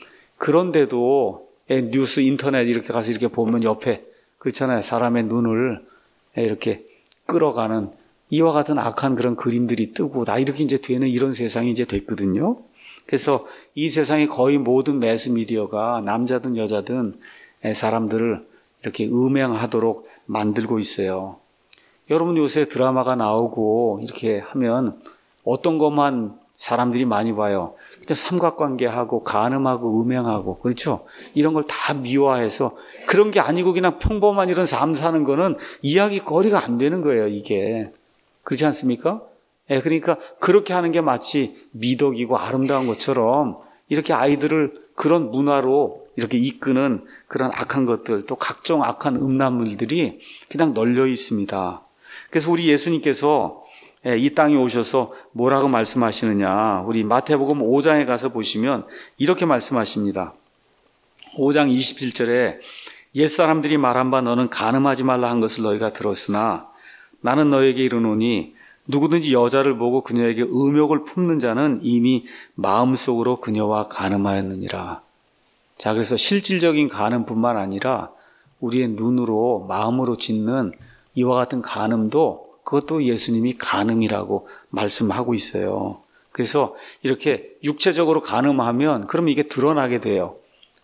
그런데도 뉴스 인터넷 이렇게 가서 이렇게 보면 옆에 그렇잖아요. 사람의 눈을 이렇게 끌어가는 이와 같은 악한 그런 그림들이 뜨고 다 이렇게 이제 되는 이런 세상이 이제 됐거든요. 그래서 이 세상의 거의 모든 매스미디어가 남자든 여자든 사람들을 이렇게 음행하도록 만들고 있어요. 여러분 요새 드라마가 나오고 이렇게 하면 어떤 것만 사람들이 많이 봐요. 그냥 삼각관계하고 간음하고 음행하고 그렇죠? 이런 걸 다 미화해서 그런 게 아니고 그냥 평범한 이런 삶 사는 거는 이야기거리가 안 되는 거예요. 이게. 그렇지 않습니까? 그러니까 그렇게 하는 게 마치 미덕이고 아름다운 것처럼 이렇게 아이들을 그런 문화로 이렇게 이끄는 그런 악한 것들 또 각종 악한 음란물들이 그냥 널려 있습니다. 그래서 우리 예수님께서 이 땅에 오셔서 뭐라고 말씀하시느냐. 우리 마태복음 5장에 가서 보시면 이렇게 말씀하십니다. 5장 27절에 옛사람들이 말한 바 너는 간음하지 말라 한 것을 너희가 들었으나 나는 너에게 이르노니 누구든지 여자를 보고 그녀에게 음욕을 품는 자는 이미 마음속으로 그녀와 간음하였느니라. 자, 그래서 실질적인 간음뿐만 아니라 우리의 눈으로 마음으로 짓는 이와 같은 간음도 그것도 예수님이 간음이라고 말씀하고 있어요. 그래서 이렇게 육체적으로 간음하면 그럼 이게 드러나게 돼요.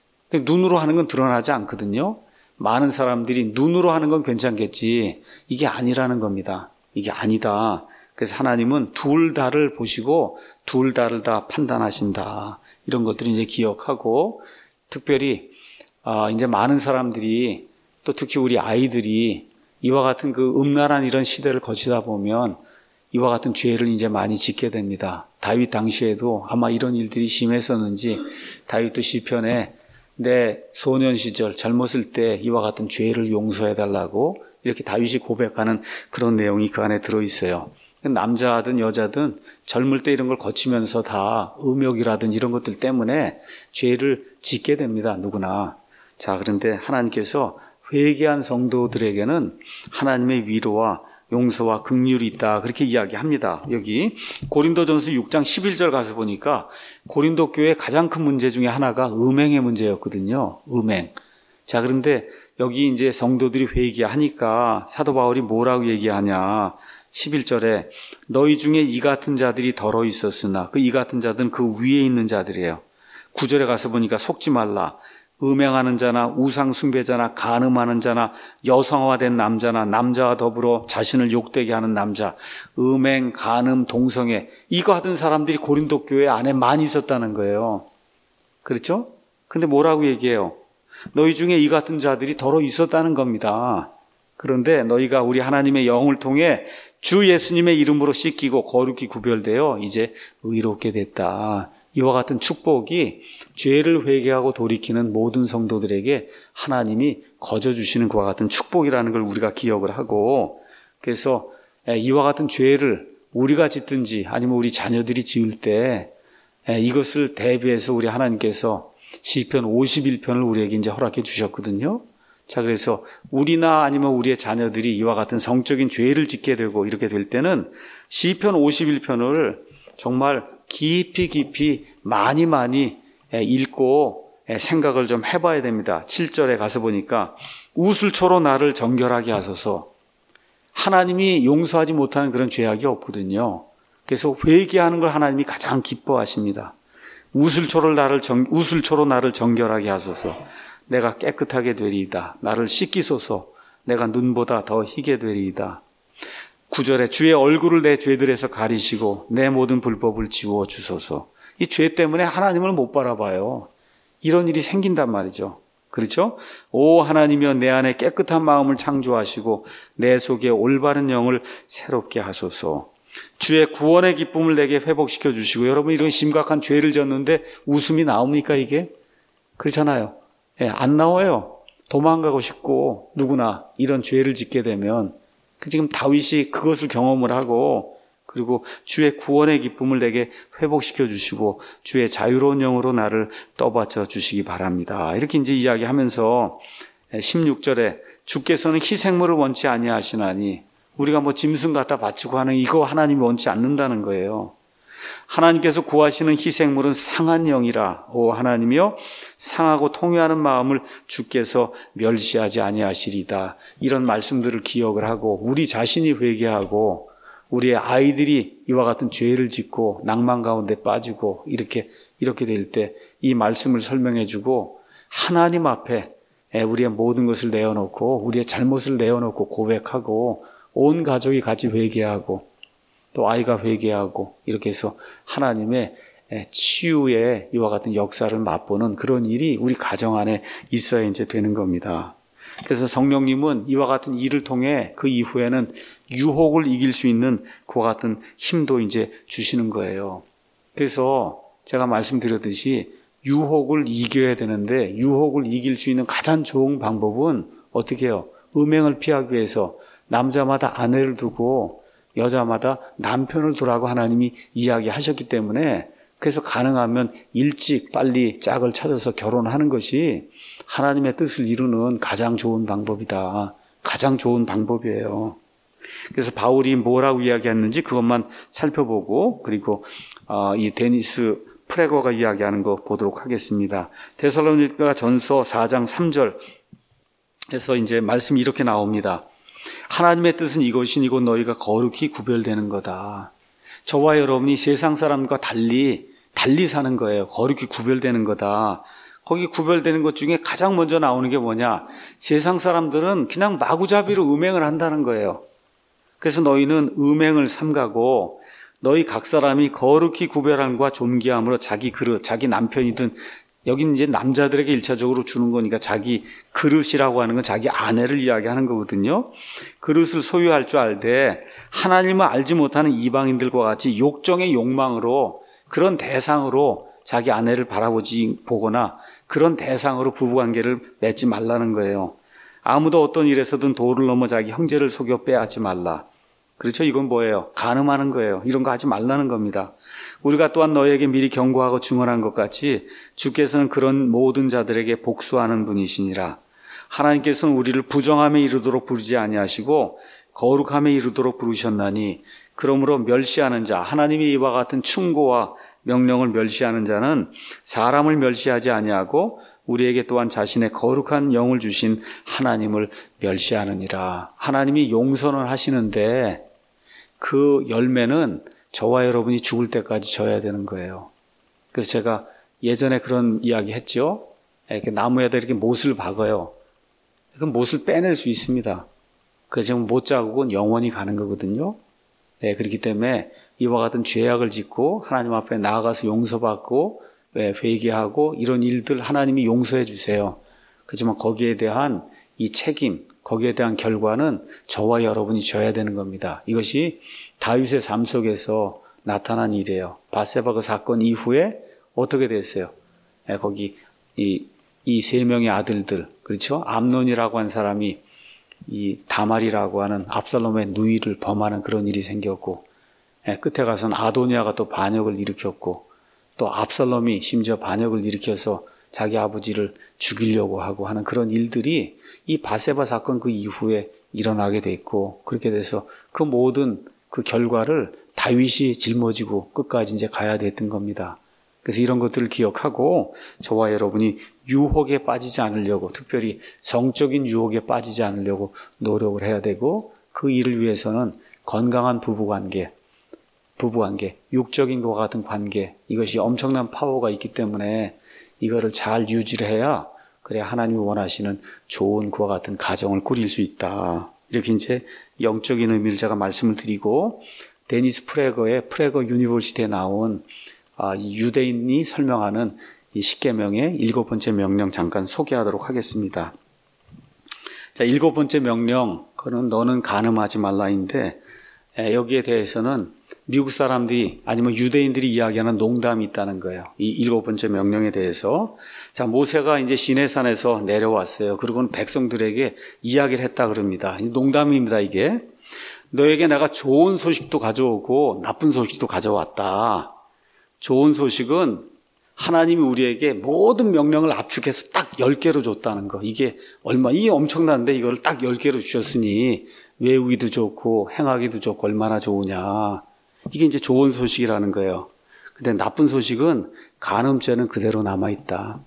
눈으로 하는 건 드러나지 않거든요. 많은 사람들이 눈으로 하는 건 괜찮겠지. 이게 아니라는 겁니다. 이게 아니다. 그래서 하나님은 둘 다를 보시고 둘 다를 다 판단하신다. 이런 것들을 이제 기억하고 특별히 이제 많은 사람들이 또 특히 우리 아이들이 이와 같은 그 음란한 이런 시대를 거치다 보면 이와 같은 죄를 이제 많이 짓게 됩니다. 다윗 당시에도 아마 이런 일들이 심했었는지 다윗도 시편에 내 소년 시절 젊었을 때 이와 같은 죄를 용서해달라고 이렇게 다윗이 고백하는 그런 내용이 그 안에 들어있어요. 남자든 여자든 젊을 때 이런 걸 거치면서 다 음욕이라든 이런 것들 때문에 죄를 짓게 됩니다. 누구나. 자, 그런데 하나님께서 회개한 성도들에게는 하나님의 위로와 용서와 긍휼이 있다. 그렇게 이야기합니다. 여기 고린도전서 6장 11절 가서 보니까 고린도 교회의 가장 큰 문제 중에 하나가 음행의 문제였거든요. 음행. 자, 그런데 여기 이제 성도들이 회개하니까 사도 바울이 뭐라고 얘기하냐. 11절에 너희 중에 이 같은 자들이 더러 있었으나 그 이 같은 자들은 그 위에 있는 자들이에요. 9절에 가서 보니까 속지 말라. 음행하는 자나 우상 숭배자나 간음하는 자나 여성화된 남자나 남자와 더불어 자신을 욕되게 하는 남자, 음행, 간음, 동성애 이거 하던 사람들이 고린도 교회 안에 많이 있었다는 거예요. 그렇죠? 근데 뭐라고 얘기해요? 너희 중에 이 같은 자들이 더러 있었다는 겁니다. 그런데 너희가 우리 하나님의 영을 통해 주 예수님의 이름으로 씻기고 거룩히 구별되어 이제 의롭게 됐다. 이와 같은 축복이 죄를 회개하고 돌이키는 모든 성도들에게 하나님이 거저주시는 그와 같은 축복이라는 걸 우리가 기억을 하고, 그래서 이와 같은 죄를 우리가 짓든지 아니면 우리 자녀들이 지을 때 이것을 대비해서 우리 하나님께서 시편 51편을 우리에게 이제 허락해 주셨거든요. 자, 그래서 우리나 아니면 우리의 자녀들이 이와 같은 성적인 죄를 짓게 되고 이렇게 될 때는 시편 51편을 정말 깊이 많이 읽고 생각을 좀 해봐야 됩니다. 7절에 가서 보니까 우슬초로 나를 정결하게 하소서. 하나님이 용서하지 못하는 그런 죄악이 없거든요. 그래서 회개하는 걸 하나님이 가장 기뻐하십니다. 우슬초로 나를 정결하게 하소서. 내가 깨끗하게 되리이다. 나를 씻기소서. 내가 눈보다 더 희게 되리이다. 9절에 주의 얼굴을 내 죄들에서 가리시고 내 모든 불법을 지워 주소서. 이 죄 때문에 하나님을 못 바라봐요. 이런 일이 생긴단 말이죠. 그렇죠? 오 하나님이여 내 안에 깨끗한 마음을 창조하시고 내 속에 올바른 영을 새롭게 하소서. 주의 구원의 기쁨을 내게 회복시켜 주시고. 여러분, 이런 심각한 죄를 졌는데 웃음이 나옵니까 이게? 그렇잖아요. 안 나와요. 도망가고 싶고 누구나 이런 죄를 짓게 되면. 지금 다윗이 그것을 경험을 하고, 그리고 주의 구원의 기쁨을 내게 회복시켜 주시고 주의 자유로운 영으로 나를 떠받쳐 주시기 바랍니다. 이렇게 이제 이야기하면서 16절에 주께서는 희생물을 원치 아니하시나니, 우리가 뭐 짐승 갖다 바치고 하는 이거 하나님이 원치 않는다는 거예요. 하나님께서 구하시는 희생물은 상한 영이라. 오 하나님이여 상하고 통회하는 마음을 주께서 멸시하지 아니하시리다. 이런 말씀들을 기억을 하고 우리 자신이 회개하고 우리의 아이들이 이와 같은 죄를 짓고 낭만 가운데 빠지고 이렇게 될 때 이 말씀을 설명해 주고 하나님 앞에 우리의 모든 것을 내어놓고 우리의 잘못을 내어놓고 고백하고 온 가족이 같이 회개하고 또 아이가 회개하고 이렇게 해서 하나님의 치유의 이와 같은 역사를 맛보는 그런 일이 우리 가정 안에 있어야 이제 되는 겁니다. 그래서 성령님은 이와 같은 일을 통해 그 이후에는 유혹을 이길 수 있는 그와 같은 힘도 이제 주시는 거예요. 그래서 제가 말씀드렸듯이 유혹을 이겨야 되는데 유혹을 이길 수 있는 가장 좋은 방법은 어떻게 해요? 음행을 피하기 위해서 남자마다 아내를 두고 여자마다 남편을 두라고 하나님이 이야기하셨기 때문에, 그래서 가능하면 일찍 빨리 짝을 찾아서 결혼하는 것이 하나님의 뜻을 이루는 가장 좋은 방법이다. 가장 좋은 방법이에요. 그래서 바울이 뭐라고 이야기했는지 그것만 살펴보고, 그리고 이 데니스 프레거가 이야기하는 거 보도록 하겠습니다. 데살로니가 전서 4장 3절에서 이제 말씀이 이렇게 나옵니다. 하나님의 뜻은 이것이니 곧 너희가 거룩히 구별되는 거다. 저와 여러분이 세상 사람과 달리 사는 거예요. 거룩히 구별되는 거다. 거기 구별되는 것 중에 가장 먼저 나오는 게 뭐냐? 세상 사람들은 그냥 마구잡이로 음행을 한다는 거예요. 그래서 너희는 음행을 삼가고 너희 각 사람이 거룩히 구별함과 존귀함으로 자기 그릇, 자기 남편이든, 여긴 이제 남자들에게 일차적으로 주는 거니까 자기 그릇이라고 하는 건 자기 아내를 이야기하는 거거든요. 그릇을 소유할 줄 알되 하나님을 알지 못하는 이방인들과 같이 욕정의 욕망으로 그런 대상으로 자기 아내를 보거나 그런 대상으로 부부관계를 맺지 말라는 거예요. 아무도 어떤 일에서든 도를 넘어 자기 형제를 속여 빼앗지 말라. 그렇죠? 이건 뭐예요? 간음하는 거예요. 이런 거 하지 말라는 겁니다. 우리가 또한 너에게 미리 경고하고 증언한 것 같이 주께서는 그런 모든 자들에게 복수하는 분이시니라. 하나님께서는 우리를 부정함에 이르도록 부르지 아니하시고 거룩함에 이르도록 부르셨나니, 그러므로 멸시하는 자, 하나님이 이와 같은 충고와 명령을 멸시하는 자는 사람을 멸시하지 아니하고 우리에게 또한 자신의 거룩한 영을 주신 하나님을 멸시하느니라. 하나님이 용서는 하시는데 그 열매는 저와 여러분이 죽을 때까지 져야 되는 거예요. 그래서 제가 예전에 그런 이야기 했죠. 이렇게 나무에다 이렇게 못을 박아요. 그 못을 빼낼 수 있습니다. 그래서 못 자국은 영원히 가는 거거든요. 네, 그렇기 때문에 이와 같은 죄악을 짓고 하나님 앞에 나아가서 용서받고 회개하고 이런 일들 하나님이 용서해 주세요. 그렇지만 거기에 대한 이 책임, 거기에 대한 결과는 저와 여러분이 져야 되는 겁니다. 이것이 다윗의 삶 속에서 나타난 일이에요. 밧세바 그 사건 이후에 어떻게 됐어요? 거기 이 세 명의 아들들, 그렇죠? 암논이라고 한 사람이 이 다말이라고 하는 압살롬의 누이를 범하는 그런 일이 생겼고, 끝에 가서는 아도니아가 또 반역을 일으켰고, 또 압살롬이 심지어 반역을 일으켜서 자기 아버지를 죽이려고 하고 하는 그런 일들이 이 밧세바 사건 그 이후에 일어나게 돼 있고, 그렇게 돼서 그 모든 그 결과를 다윗이 짊어지고 끝까지 이제 가야 됐던 겁니다. 그래서 이런 것들을 기억하고 저와 여러분이 유혹에 빠지지 않으려고, 특별히 성적인 유혹에 빠지지 않으려고 노력을 해야 되고, 그 일을 위해서는 건강한 부부관계, 육적인 것과 같은 관계, 이것이 엄청난 파워가 있기 때문에 이거를 잘 유지를 해야, 그래야 하나님이 원하시는 좋은 그와 같은 가정을 꾸릴 수 있다. 이렇게 이제 영적인 의미를 제가 말씀을 드리고, 데니스 프레거의 프레거 유니버시티에 나온 이 유대인이 설명하는 이 십계명의 7번째 명령 잠깐 소개하도록 하겠습니다. 자, 7번째 명령, 그는 너는 간음하지 말라인데, 여기에 대해서는 미국 사람들이 아니면 유대인들이 이야기하는 농담이 있다는 거예요. 이 7번째 명령에 대해서. 자, 모세가 이제 시내산에서 내려왔어요. 그리고는 백성들에게 이야기를 했다 그럽니다. 농담입니다, 이게. 너에게 내가 좋은 소식도 가져오고 나쁜 소식도 가져왔다. 좋은 소식은 하나님이 우리에게 모든 명령을 압축해서 딱 10개로 줬다는 거. 이게 이 엄청난데 이걸 딱 10개로 주셨으니 외우기도 좋고 행하기도 좋고 얼마나 좋으냐. 이게 이제 좋은 소식이라는 거예요. 근데 나쁜 소식은 간음죄는 그대로 남아있다.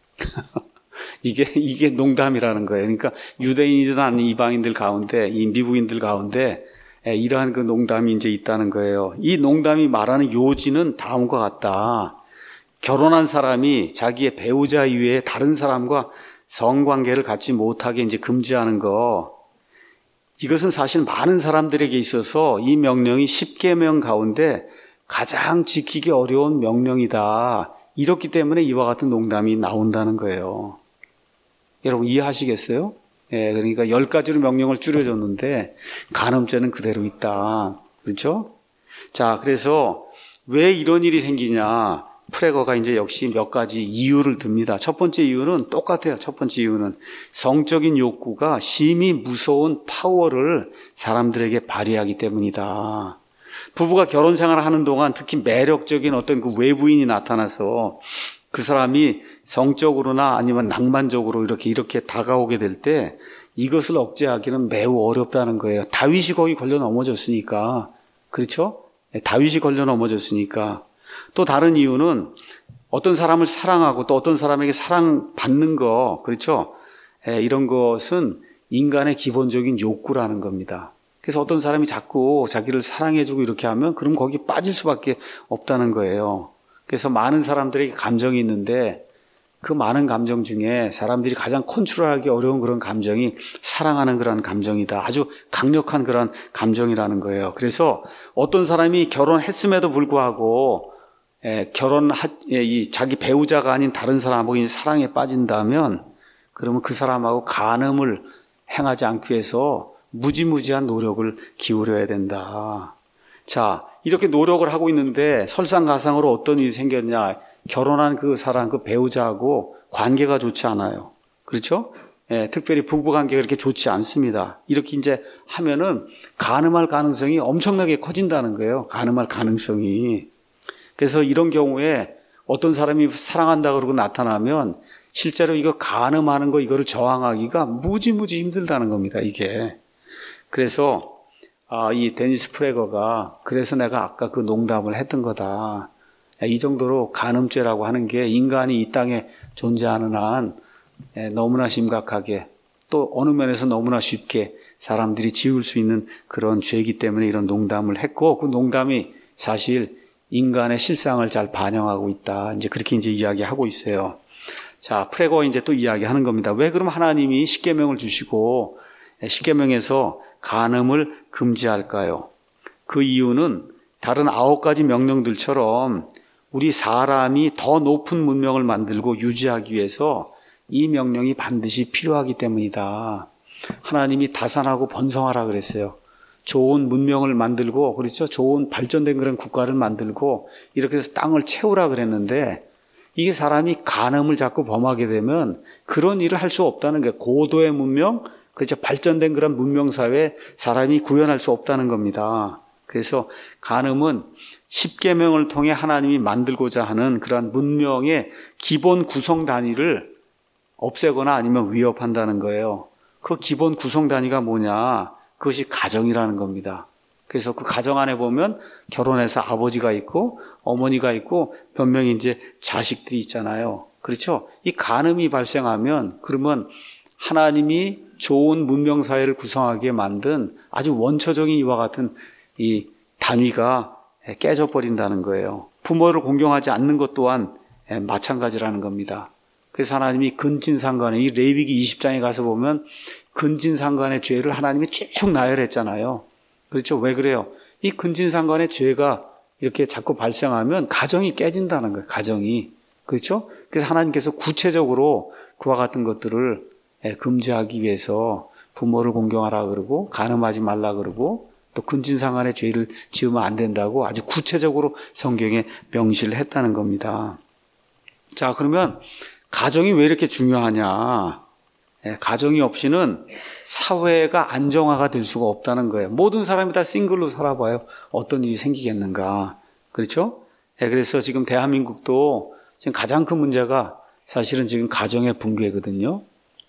이게 농담이라는 거예요. 그러니까 유대인이든 아닌 이방인들 가운데, 이 미국인들 가운데 이러한 그 농담이 이제 있다는 거예요. 이 농담이 말하는 요지는 다음과 같다. 결혼한 사람이 자기의 배우자 이외에 다른 사람과 성관계를 갖지 못하게 이제 금지하는 거. 이것은 사실 많은 사람들에게 있어서 이 명령이 10계명 가운데 가장 지키기 어려운 명령이다. 이렇기 때문에 이와 같은 농담이 나온다는 거예요. 여러분 이해하시겠어요? 그러니까 10가지로 명령을 줄여줬는데 간음죄는 그대로 있다. 그렇죠? 자, 그래서 왜 이런 일이 생기냐? 프레거가 이제 역시 몇 가지 이유를 듭니다. 첫 번째 이유는 똑같아요. 첫 번째 이유는 성적인 욕구가 심히 무서운 파워를 사람들에게 발휘하기 때문이다. 부부가 결혼 생활을 하는 동안 특히 매력적인 어떤 그 외부인이 나타나서 그 사람이 성적으로나 아니면 낭만적으로 이렇게 다가오게 될 때 이것을 억제하기는 매우 어렵다는 거예요. 다윗이 거기 걸려 넘어졌으니까. 그렇죠? 다윗이 걸려 넘어졌으니까. 또 다른 이유는 어떤 사람을 사랑하고 또 어떤 사람에게 사랑받는 거, 그렇죠? 이런 것은 인간의 기본적인 욕구라는 겁니다. 그래서 어떤 사람이 자꾸 자기를 사랑해주고 이렇게 하면 그럼 거기 빠질 수밖에 없다는 거예요. 그래서 많은 사람들에게 감정이 있는데 그 많은 감정 중에 사람들이 가장 컨트롤하기 어려운 그런 감정이 사랑하는 그런 감정이다. 아주 강력한 그런 감정이라는 거예요. 그래서 어떤 사람이 결혼했음에도 불구하고 자기 배우자가 아닌 다른 사람하고 사랑에 빠진다면 그러면 그 사람하고 간음을 행하지 않기 위해서 무지무지한 노력을 기울여야 된다. 자, 이렇게 노력을 하고 있는데 설상가상으로 어떤 일이 생겼냐. 결혼한 그 사람, 그 배우자하고 관계가 좋지 않아요. 그렇죠? 특별히 부부관계가 그렇게 좋지 않습니다. 이렇게 이제 하면은 간음할 가능성이 엄청나게 커진다는 거예요. 간음할 가능성이. 그래서 이런 경우에 어떤 사람이 사랑한다 그러고 나타나면 실제로 이거 간음하는 거 이거를 저항하기가 무지무지 힘들다는 겁니다. 이게. 그래서 이 데니스 프레거가 그래서 내가 아까 그 농담을 했던 거다. 이 정도로 간음죄라고 하는 게 인간이 이 땅에 존재하는 한 너무나 심각하게 또 어느 면에서 너무나 쉽게 사람들이 지을 수 있는 그런 죄이기 때문에 이런 농담을 했고 그 농담이 사실 인간의 실상을 잘 반영하고 있다. 이제 그렇게 이제 이야기하고 있어요. 자, 프레거가 이제 또 이야기하는 겁니다. 왜 그럼 하나님이 십계명을 주시고 십계명에서 간음을 금지할까요? 그 이유는 다른 9가지 명령들처럼 우리 사람이 더 높은 문명을 만들고 유지하기 위해서 이 명령이 반드시 필요하기 때문이다. 하나님이 다산하고 번성하라 그랬어요. 좋은 문명을 만들고, 그렇죠? 좋은 발전된 그런 국가를 만들고 이렇게 해서 땅을 채우라 그랬는데, 이게 사람이 간음을 자꾸 범하게 되면 그런 일을 할 수 없다는 거예요. 고도의 문명, 그렇죠? 발전된 그런 문명사회에 사람이 구현할 수 없다는 겁니다. 그래서 간음은 십계명을 통해 하나님이 만들고자 하는 그러한 문명의 기본 구성 단위를 없애거나 아니면 위협한다는 거예요. 그 기본 구성 단위가 뭐냐? 그것이 가정이라는 겁니다. 그래서 그 가정 안에 보면 결혼해서 아버지가 있고 어머니가 있고 몇 명의 이제 자식들이 있잖아요. 그렇죠? 이 간음이 발생하면 그러면 하나님이 좋은 문명사회를 구성하게 만든 아주 원초적인 이와 같은 이 단위가 깨져버린다는 거예요. 부모를 공경하지 않는 것 또한 마찬가지라는 겁니다. 그래서 하나님이 근친상간에, 이 레위기 20장에 가서 보면 근친상간의 죄를 하나님이 쭉 나열했잖아요. 그렇죠? 왜 그래요? 이 근친상간의 죄가 이렇게 자꾸 발생하면 가정이 깨진다는 거예요. 가정이. 그렇죠? 그래서 하나님께서 구체적으로 그와 같은 것들을 금지하기 위해서 부모를 공경하라 그러고 간음하지 말라 그러고 또 근친상간의 죄를 지으면 안 된다고 아주 구체적으로 성경에 명시를 했다는 겁니다. 자, 그러면 가정이 왜 이렇게 중요하냐? 가정이 없이는 사회가 안정화가 될 수가 없다는 거예요. 모든 사람이 다 싱글로 살아봐요. 어떤 일이 생기겠는가. 그렇죠? 그래서 지금 대한민국도 지금 가장 큰 문제가 사실은 지금 가정의 붕괴거든요.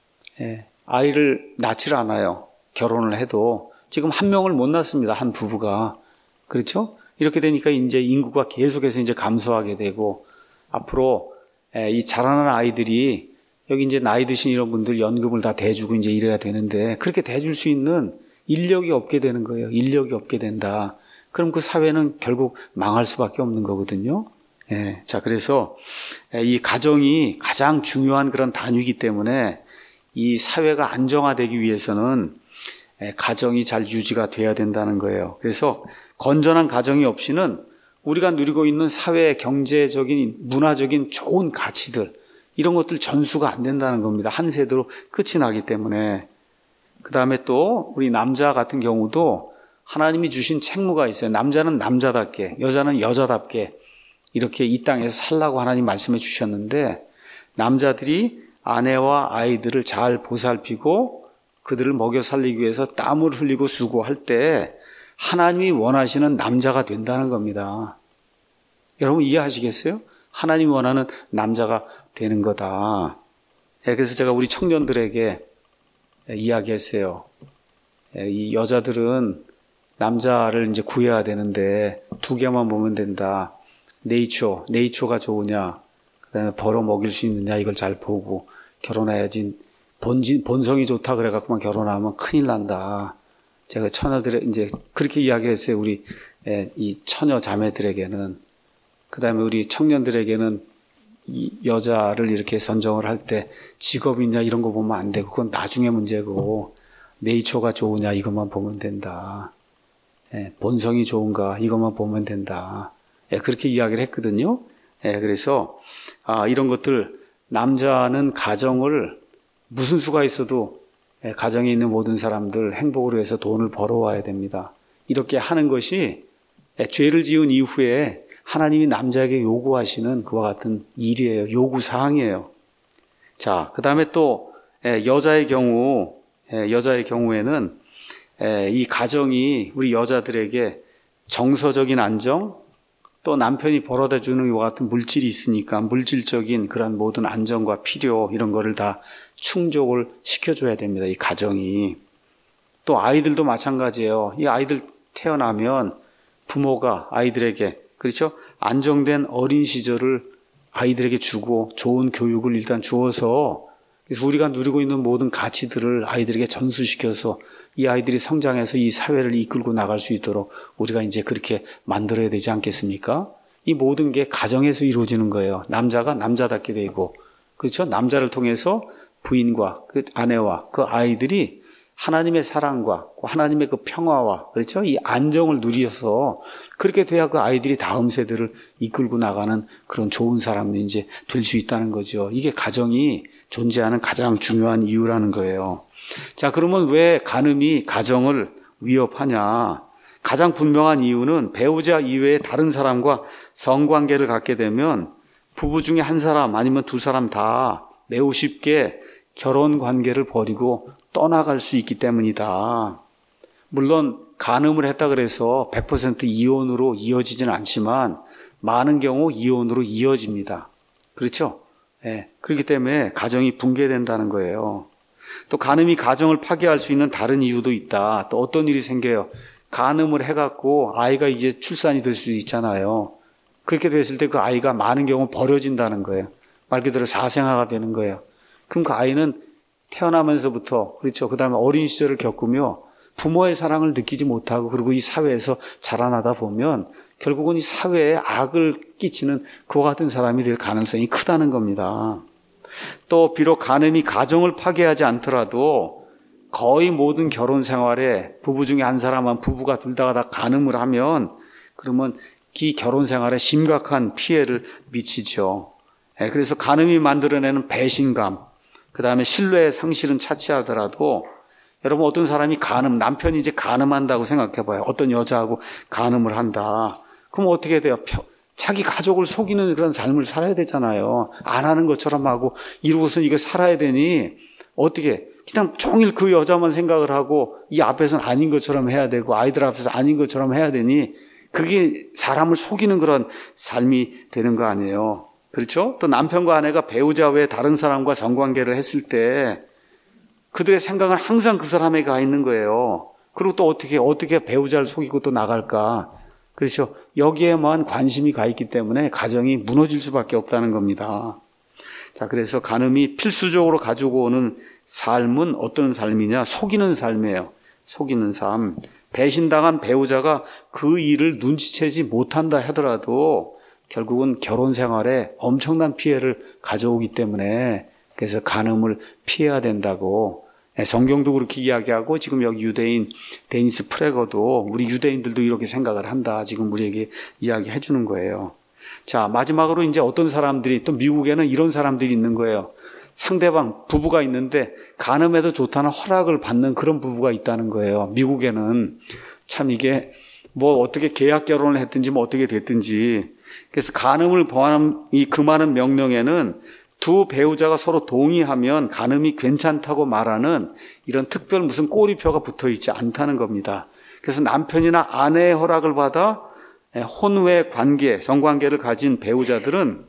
아이를 낳지를 않아요. 결혼을 해도. 지금 한 명을 못 낳습니다. 한 부부가. 그렇죠? 이렇게 되니까 이제 인구가 계속해서 이제 감소하게 되고 앞으로 이 자라는 아이들이 여기 이제 나이 드신 이런 분들 연금을 다 대주고 이제 이래야 되는데 그렇게 대줄 수 있는 인력이 없게 되는 거예요. 인력이 없게 된다. 그럼 그 사회는 결국 망할 수밖에 없는 거거든요. 자, 그래서 이 가정이 가장 중요한 그런 단위이기 때문에 이 사회가 안정화되기 위해서는 가정이 잘 유지가 돼야 된다는 거예요. 그래서 건전한 가정이 없이는 우리가 누리고 있는 사회, 경제적인, 문화적인 좋은 가치들 이런 것들 전수가 안 된다는 겁니다. 한 세대로 끝이 나기 때문에. 그 다음에 또 우리 남자 같은 경우도 하나님이 주신 책무가 있어요. 남자는 남자답게, 여자는 여자답게 이렇게 이 땅에서 살라고 하나님 말씀해 주셨는데 남자들이 아내와 아이들을 잘 보살피고 그들을 먹여 살리기 위해서 땀을 흘리고 수고할 때 하나님이 원하시는 남자가 된다는 겁니다. 여러분 이해하시겠어요? 하나님이 원하는 남자가 되는 거다. 그래서 제가 우리 청년들에게 이야기했어요. 이 여자들은 남자를 이제 구해야 되는데 두 개만 보면 된다. 네이처가 좋으냐, 그다음에 벌어 먹일 수 있느냐 이걸 잘 보고 결혼해야지. 본성이 좋다 그래갖고만 결혼하면 큰일 난다. 제가 처녀들에 이제 그렇게 이야기했어요. 우리 이 처녀 자매들에게는. 그다음에 우리 청년들에게는 이 여자를 이렇게 선정을 할 때 직업이냐 이런 거 보면 안 되고 그건 나중에 문제고 네이처가 좋으냐 이것만 보면 된다. 본성이 좋은가 이것만 보면 된다. 그렇게 이야기를 했거든요. 그래서 이런 것들 남자는 가정을 무슨 수가 있어도 가정에 있는 모든 사람들 행복을 위해서 돈을 벌어와야 됩니다. 이렇게 하는 것이 죄를 지은 이후에 하나님이 남자에게 요구하시는 그와 같은 일이에요. 요구사항이에요. 자, 그 다음에 또 여자의 경우에는 이 가정이 우리 여자들에게 정서적인 안정 또 남편이 벌어다 주는 이와 같은 물질이 있으니까 물질적인 그런 모든 안정과 필요 이런 거를 다 충족을 시켜줘야 됩니다. 이 가정이. 또 아이들도 마찬가지예요. 이 아이들 태어나면 부모가 아이들에게 그렇죠? 안정된 어린 시절을 아이들에게 주고 좋은 교육을 일단 주어서 그래서 우리가 누리고 있는 모든 가치들을 아이들에게 전수시켜서 이 아이들이 성장해서 이 사회를 이끌고 나갈 수 있도록 우리가 이제 그렇게 만들어야 되지 않겠습니까? 이 모든 게 가정에서 이루어지는 거예요. 남자가 남자답게 되고 그렇죠? 남자를 통해서 부인과 그 아내와 그 아이들이 하나님의 사랑과 하나님의 그 평화와 그렇죠? 이 안정을 누려서 그렇게 돼야 그 아이들이 다음 세대를 이끌고 나가는 그런 좋은 사람이 이제 될 수 있다는 거죠. 이게 가정이 존재하는 가장 중요한 이유라는 거예요. 자, 그러면 왜 간음이 가정을 위협하냐? 가장 분명한 이유는 배우자 이외에 다른 사람과 성관계를 갖게 되면 부부 중에 한 사람 아니면 두 사람 다 매우 쉽게 결혼 관계를 버리고 떠나갈 수 있기 때문이다. 물론 간음을 했다 그래서 100% 이혼으로 이어지지는 않지만 많은 경우 이혼으로 이어집니다. 그렇죠? 네. 그렇기 때문에 가정이 붕괴된다는 거예요. 또 간음이 가정을 파괴할 수 있는 다른 이유도 있다. 또 어떤 일이 생겨요? 간음을 해갖고 아이가 이제 출산이 될 수도 있잖아요. 그렇게 됐을 때 그 아이가 많은 경우 버려진다는 거예요. 말 그대로 사생아가 되는 거예요. 그럼 그 아이는 태어나면서부터, 그렇죠. 그 다음에 어린 시절을 겪으며 부모의 사랑을 느끼지 못하고 그리고 이 사회에서 자라나다 보면 결국은 이 사회에 악을 끼치는 그와 같은 사람이 될 가능성이 크다는 겁니다. 또 비록 간음이 가정을 파괴하지 않더라도 거의 모든 결혼 생활에 부부 중에 한 사람만 부부가 둘 다 간음을 하면 그러면 이 결혼 생활에 심각한 피해를 미치죠. 그래서 간음이 만들어내는 배신감, 그 다음에 신뢰의 상실은 차치하더라도 여러분 어떤 사람이 남편이 이제 간음한다고 생각해봐요. 어떤 여자하고 간음을 한다. 그럼 어떻게 돼요? 자기 가족을 속이는 그런 삶을 살아야 되잖아요. 안 하는 것처럼 하고 이러고서 이거 살아야 되니 어떻게 그냥 종일 그 여자만 생각을 하고 이 앞에서는 아닌 것처럼 해야 되고 아이들 앞에서 아닌 것처럼 해야 되니 그게 사람을 속이는 그런 삶이 되는 거 아니에요. 그렇죠? 또 남편과 아내가 배우자 외에 다른 사람과 성관계를 했을 때 그들의 생각은 항상 그 사람에게 가 있는 거예요. 그리고 또 어떻게 배우자를 속이고 또 나갈까? 그렇죠? 여기에만 관심이 가 있기 때문에 가정이 무너질 수밖에 없다는 겁니다. 자, 그래서 간음이 필수적으로 가지고 오는 삶은 어떤 삶이냐? 속이는 삶이에요. 속이는 삶. 배신당한 배우자가 그 일을 눈치채지 못한다 하더라도 결국은 결혼 생활에 엄청난 피해를 가져오기 때문에 그래서 간음을 피해야 된다고 성경도 그렇게 이야기하고 지금 여기 유대인 데니스 프레거도 우리 유대인들도 이렇게 생각을 한다. 지금 우리에게 이야기해 주는 거예요. 자, 마지막으로 이제 어떤 사람들이 또 미국에는 이런 사람들이 있는 거예요. 상대방 부부가 있는데 간음해도 좋다는 허락을 받는 그런 부부가 있다는 거예요. 미국에는 참 이게 뭐 어떻게 계약 결혼을 했든지 뭐 어떻게 됐든지 그래서 간음을 범하는 이 금하는 명령에는 두 배우자가 서로 동의하면 간음이 괜찮다고 말하는 이런 특별 무슨 꼬리표가 붙어 있지 않다는 겁니다. 그래서 남편이나 아내의 허락을 받아 혼외 관계, 성관계를 가진 배우자들은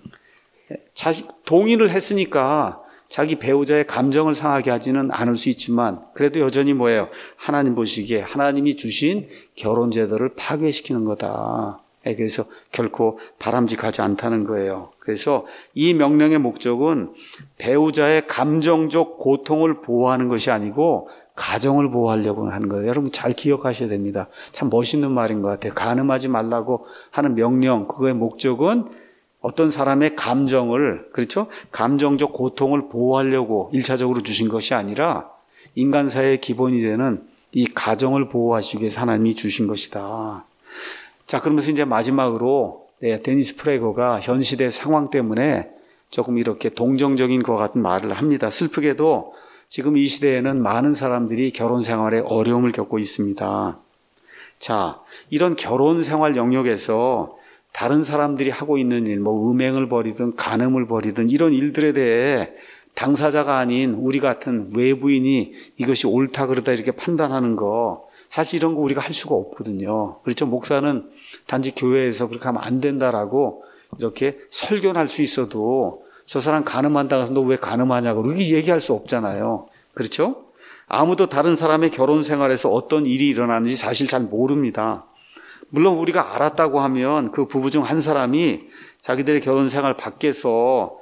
동의를 했으니까 자기 배우자의 감정을 상하게 하지는 않을 수 있지만 그래도 여전히 뭐예요? 하나님 보시기에 하나님이 주신 결혼 제도를 파괴시키는 거다. 그래서 결코 바람직하지 않다는 거예요. 그래서 이 명령의 목적은 배우자의 감정적 고통을 보호하는 것이 아니고 가정을 보호하려고 하는 거예요. 여러분 잘 기억하셔야 됩니다. 참 멋있는 말인 것 같아요. 간음하지 말라고 하는 명령, 그거의 목적은 어떤 사람의 감정을, 그렇죠? 감정적 고통을 보호하려고 1차적으로 주신 것이 아니라 인간 사회의 기본이 되는 이 가정을 보호하시기 위해서 하나님이 주신 것이다. 자, 그러면서 이제 마지막으로 데니스 프레거가 현 시대 상황 때문에 조금 이렇게 동정적인 것 같은 말을 합니다. 슬프게도 지금 이 시대에는 많은 사람들이 결혼 생활에 어려움을 겪고 있습니다. 자, 이런 결혼 생활 영역에서 다른 사람들이 하고 있는 일, 뭐 음행을 벌이든 간음을 벌이든 이런 일들에 대해 당사자가 아닌 우리 같은 외부인이 이것이 옳다 그르다 이렇게 판단하는 거 사실 이런 거 우리가 할 수가 없거든요. 그렇죠? 목사는 단지 교회에서 그렇게 하면 안 된다라고 이렇게 설교는 할 수 있어도 저 사람 간음한다 해서 너 왜 간음하냐고 그렇게 얘기할 수 없잖아요. 그렇죠? 아무도 다른 사람의 결혼 생활에서 어떤 일이 일어나는지 사실 잘 모릅니다. 물론 우리가 알았다고 하면 그 부부 중 한 사람이 자기들의 결혼 생활 밖에서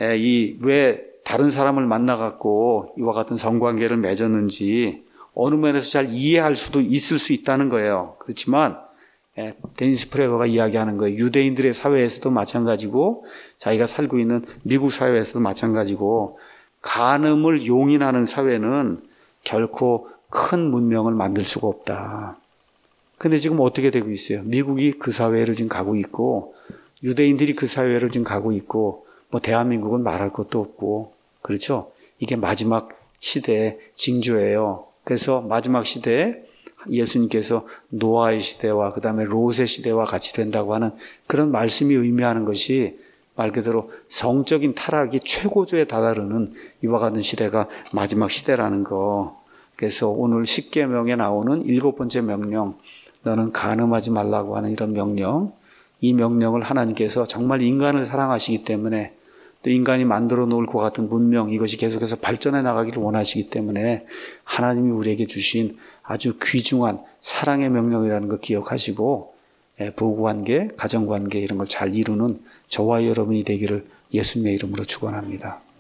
왜 다른 사람을 만나갖고 이와 같은 성관계를 맺었는지 어느 면에서 잘 이해할 수도 있을 수 있다는 거예요. 그렇지만 데니스 프레거가 이야기하는 거예요. 유대인들의 사회에서도 마찬가지고 자기가 살고 있는 미국 사회에서도 마찬가지고 간음을 용인하는 사회는 결코 큰 문명을 만들 수가 없다. 근데 지금 어떻게 되고 있어요? 미국이 그 사회로 지금 가고 있고 유대인들이 그 사회로 지금 가고 있고 뭐 대한민국은 말할 것도 없고 그렇죠? 이게 마지막 시대의 징조예요. 그래서 마지막 시대에 예수님께서 노아의 시대와 그 다음에 롯의 시대와 같이 된다고 하는 그런 말씀이 의미하는 것이 말 그대로 성적인 타락이 최고조에 다다르는 이와 같은 시대가 마지막 시대라는 거. 그래서 오늘 십계명에 나오는 7번째 명령, 너는 간음하지 말라고 하는 이런 명령, 이 명령을 하나님께서 정말 인간을 사랑하시기 때문에 또 인간이 만들어 놓을 것 같은 문명, 이것이 계속해서 발전해 나가기를 원하시기 때문에 하나님이 우리에게 주신 아주 귀중한 사랑의 명령이라는 거 기억하시고 부부관계, 가정관계 이런 걸 잘 이루는 저와 여러분이 되기를 예수님의 이름으로 축원합니다.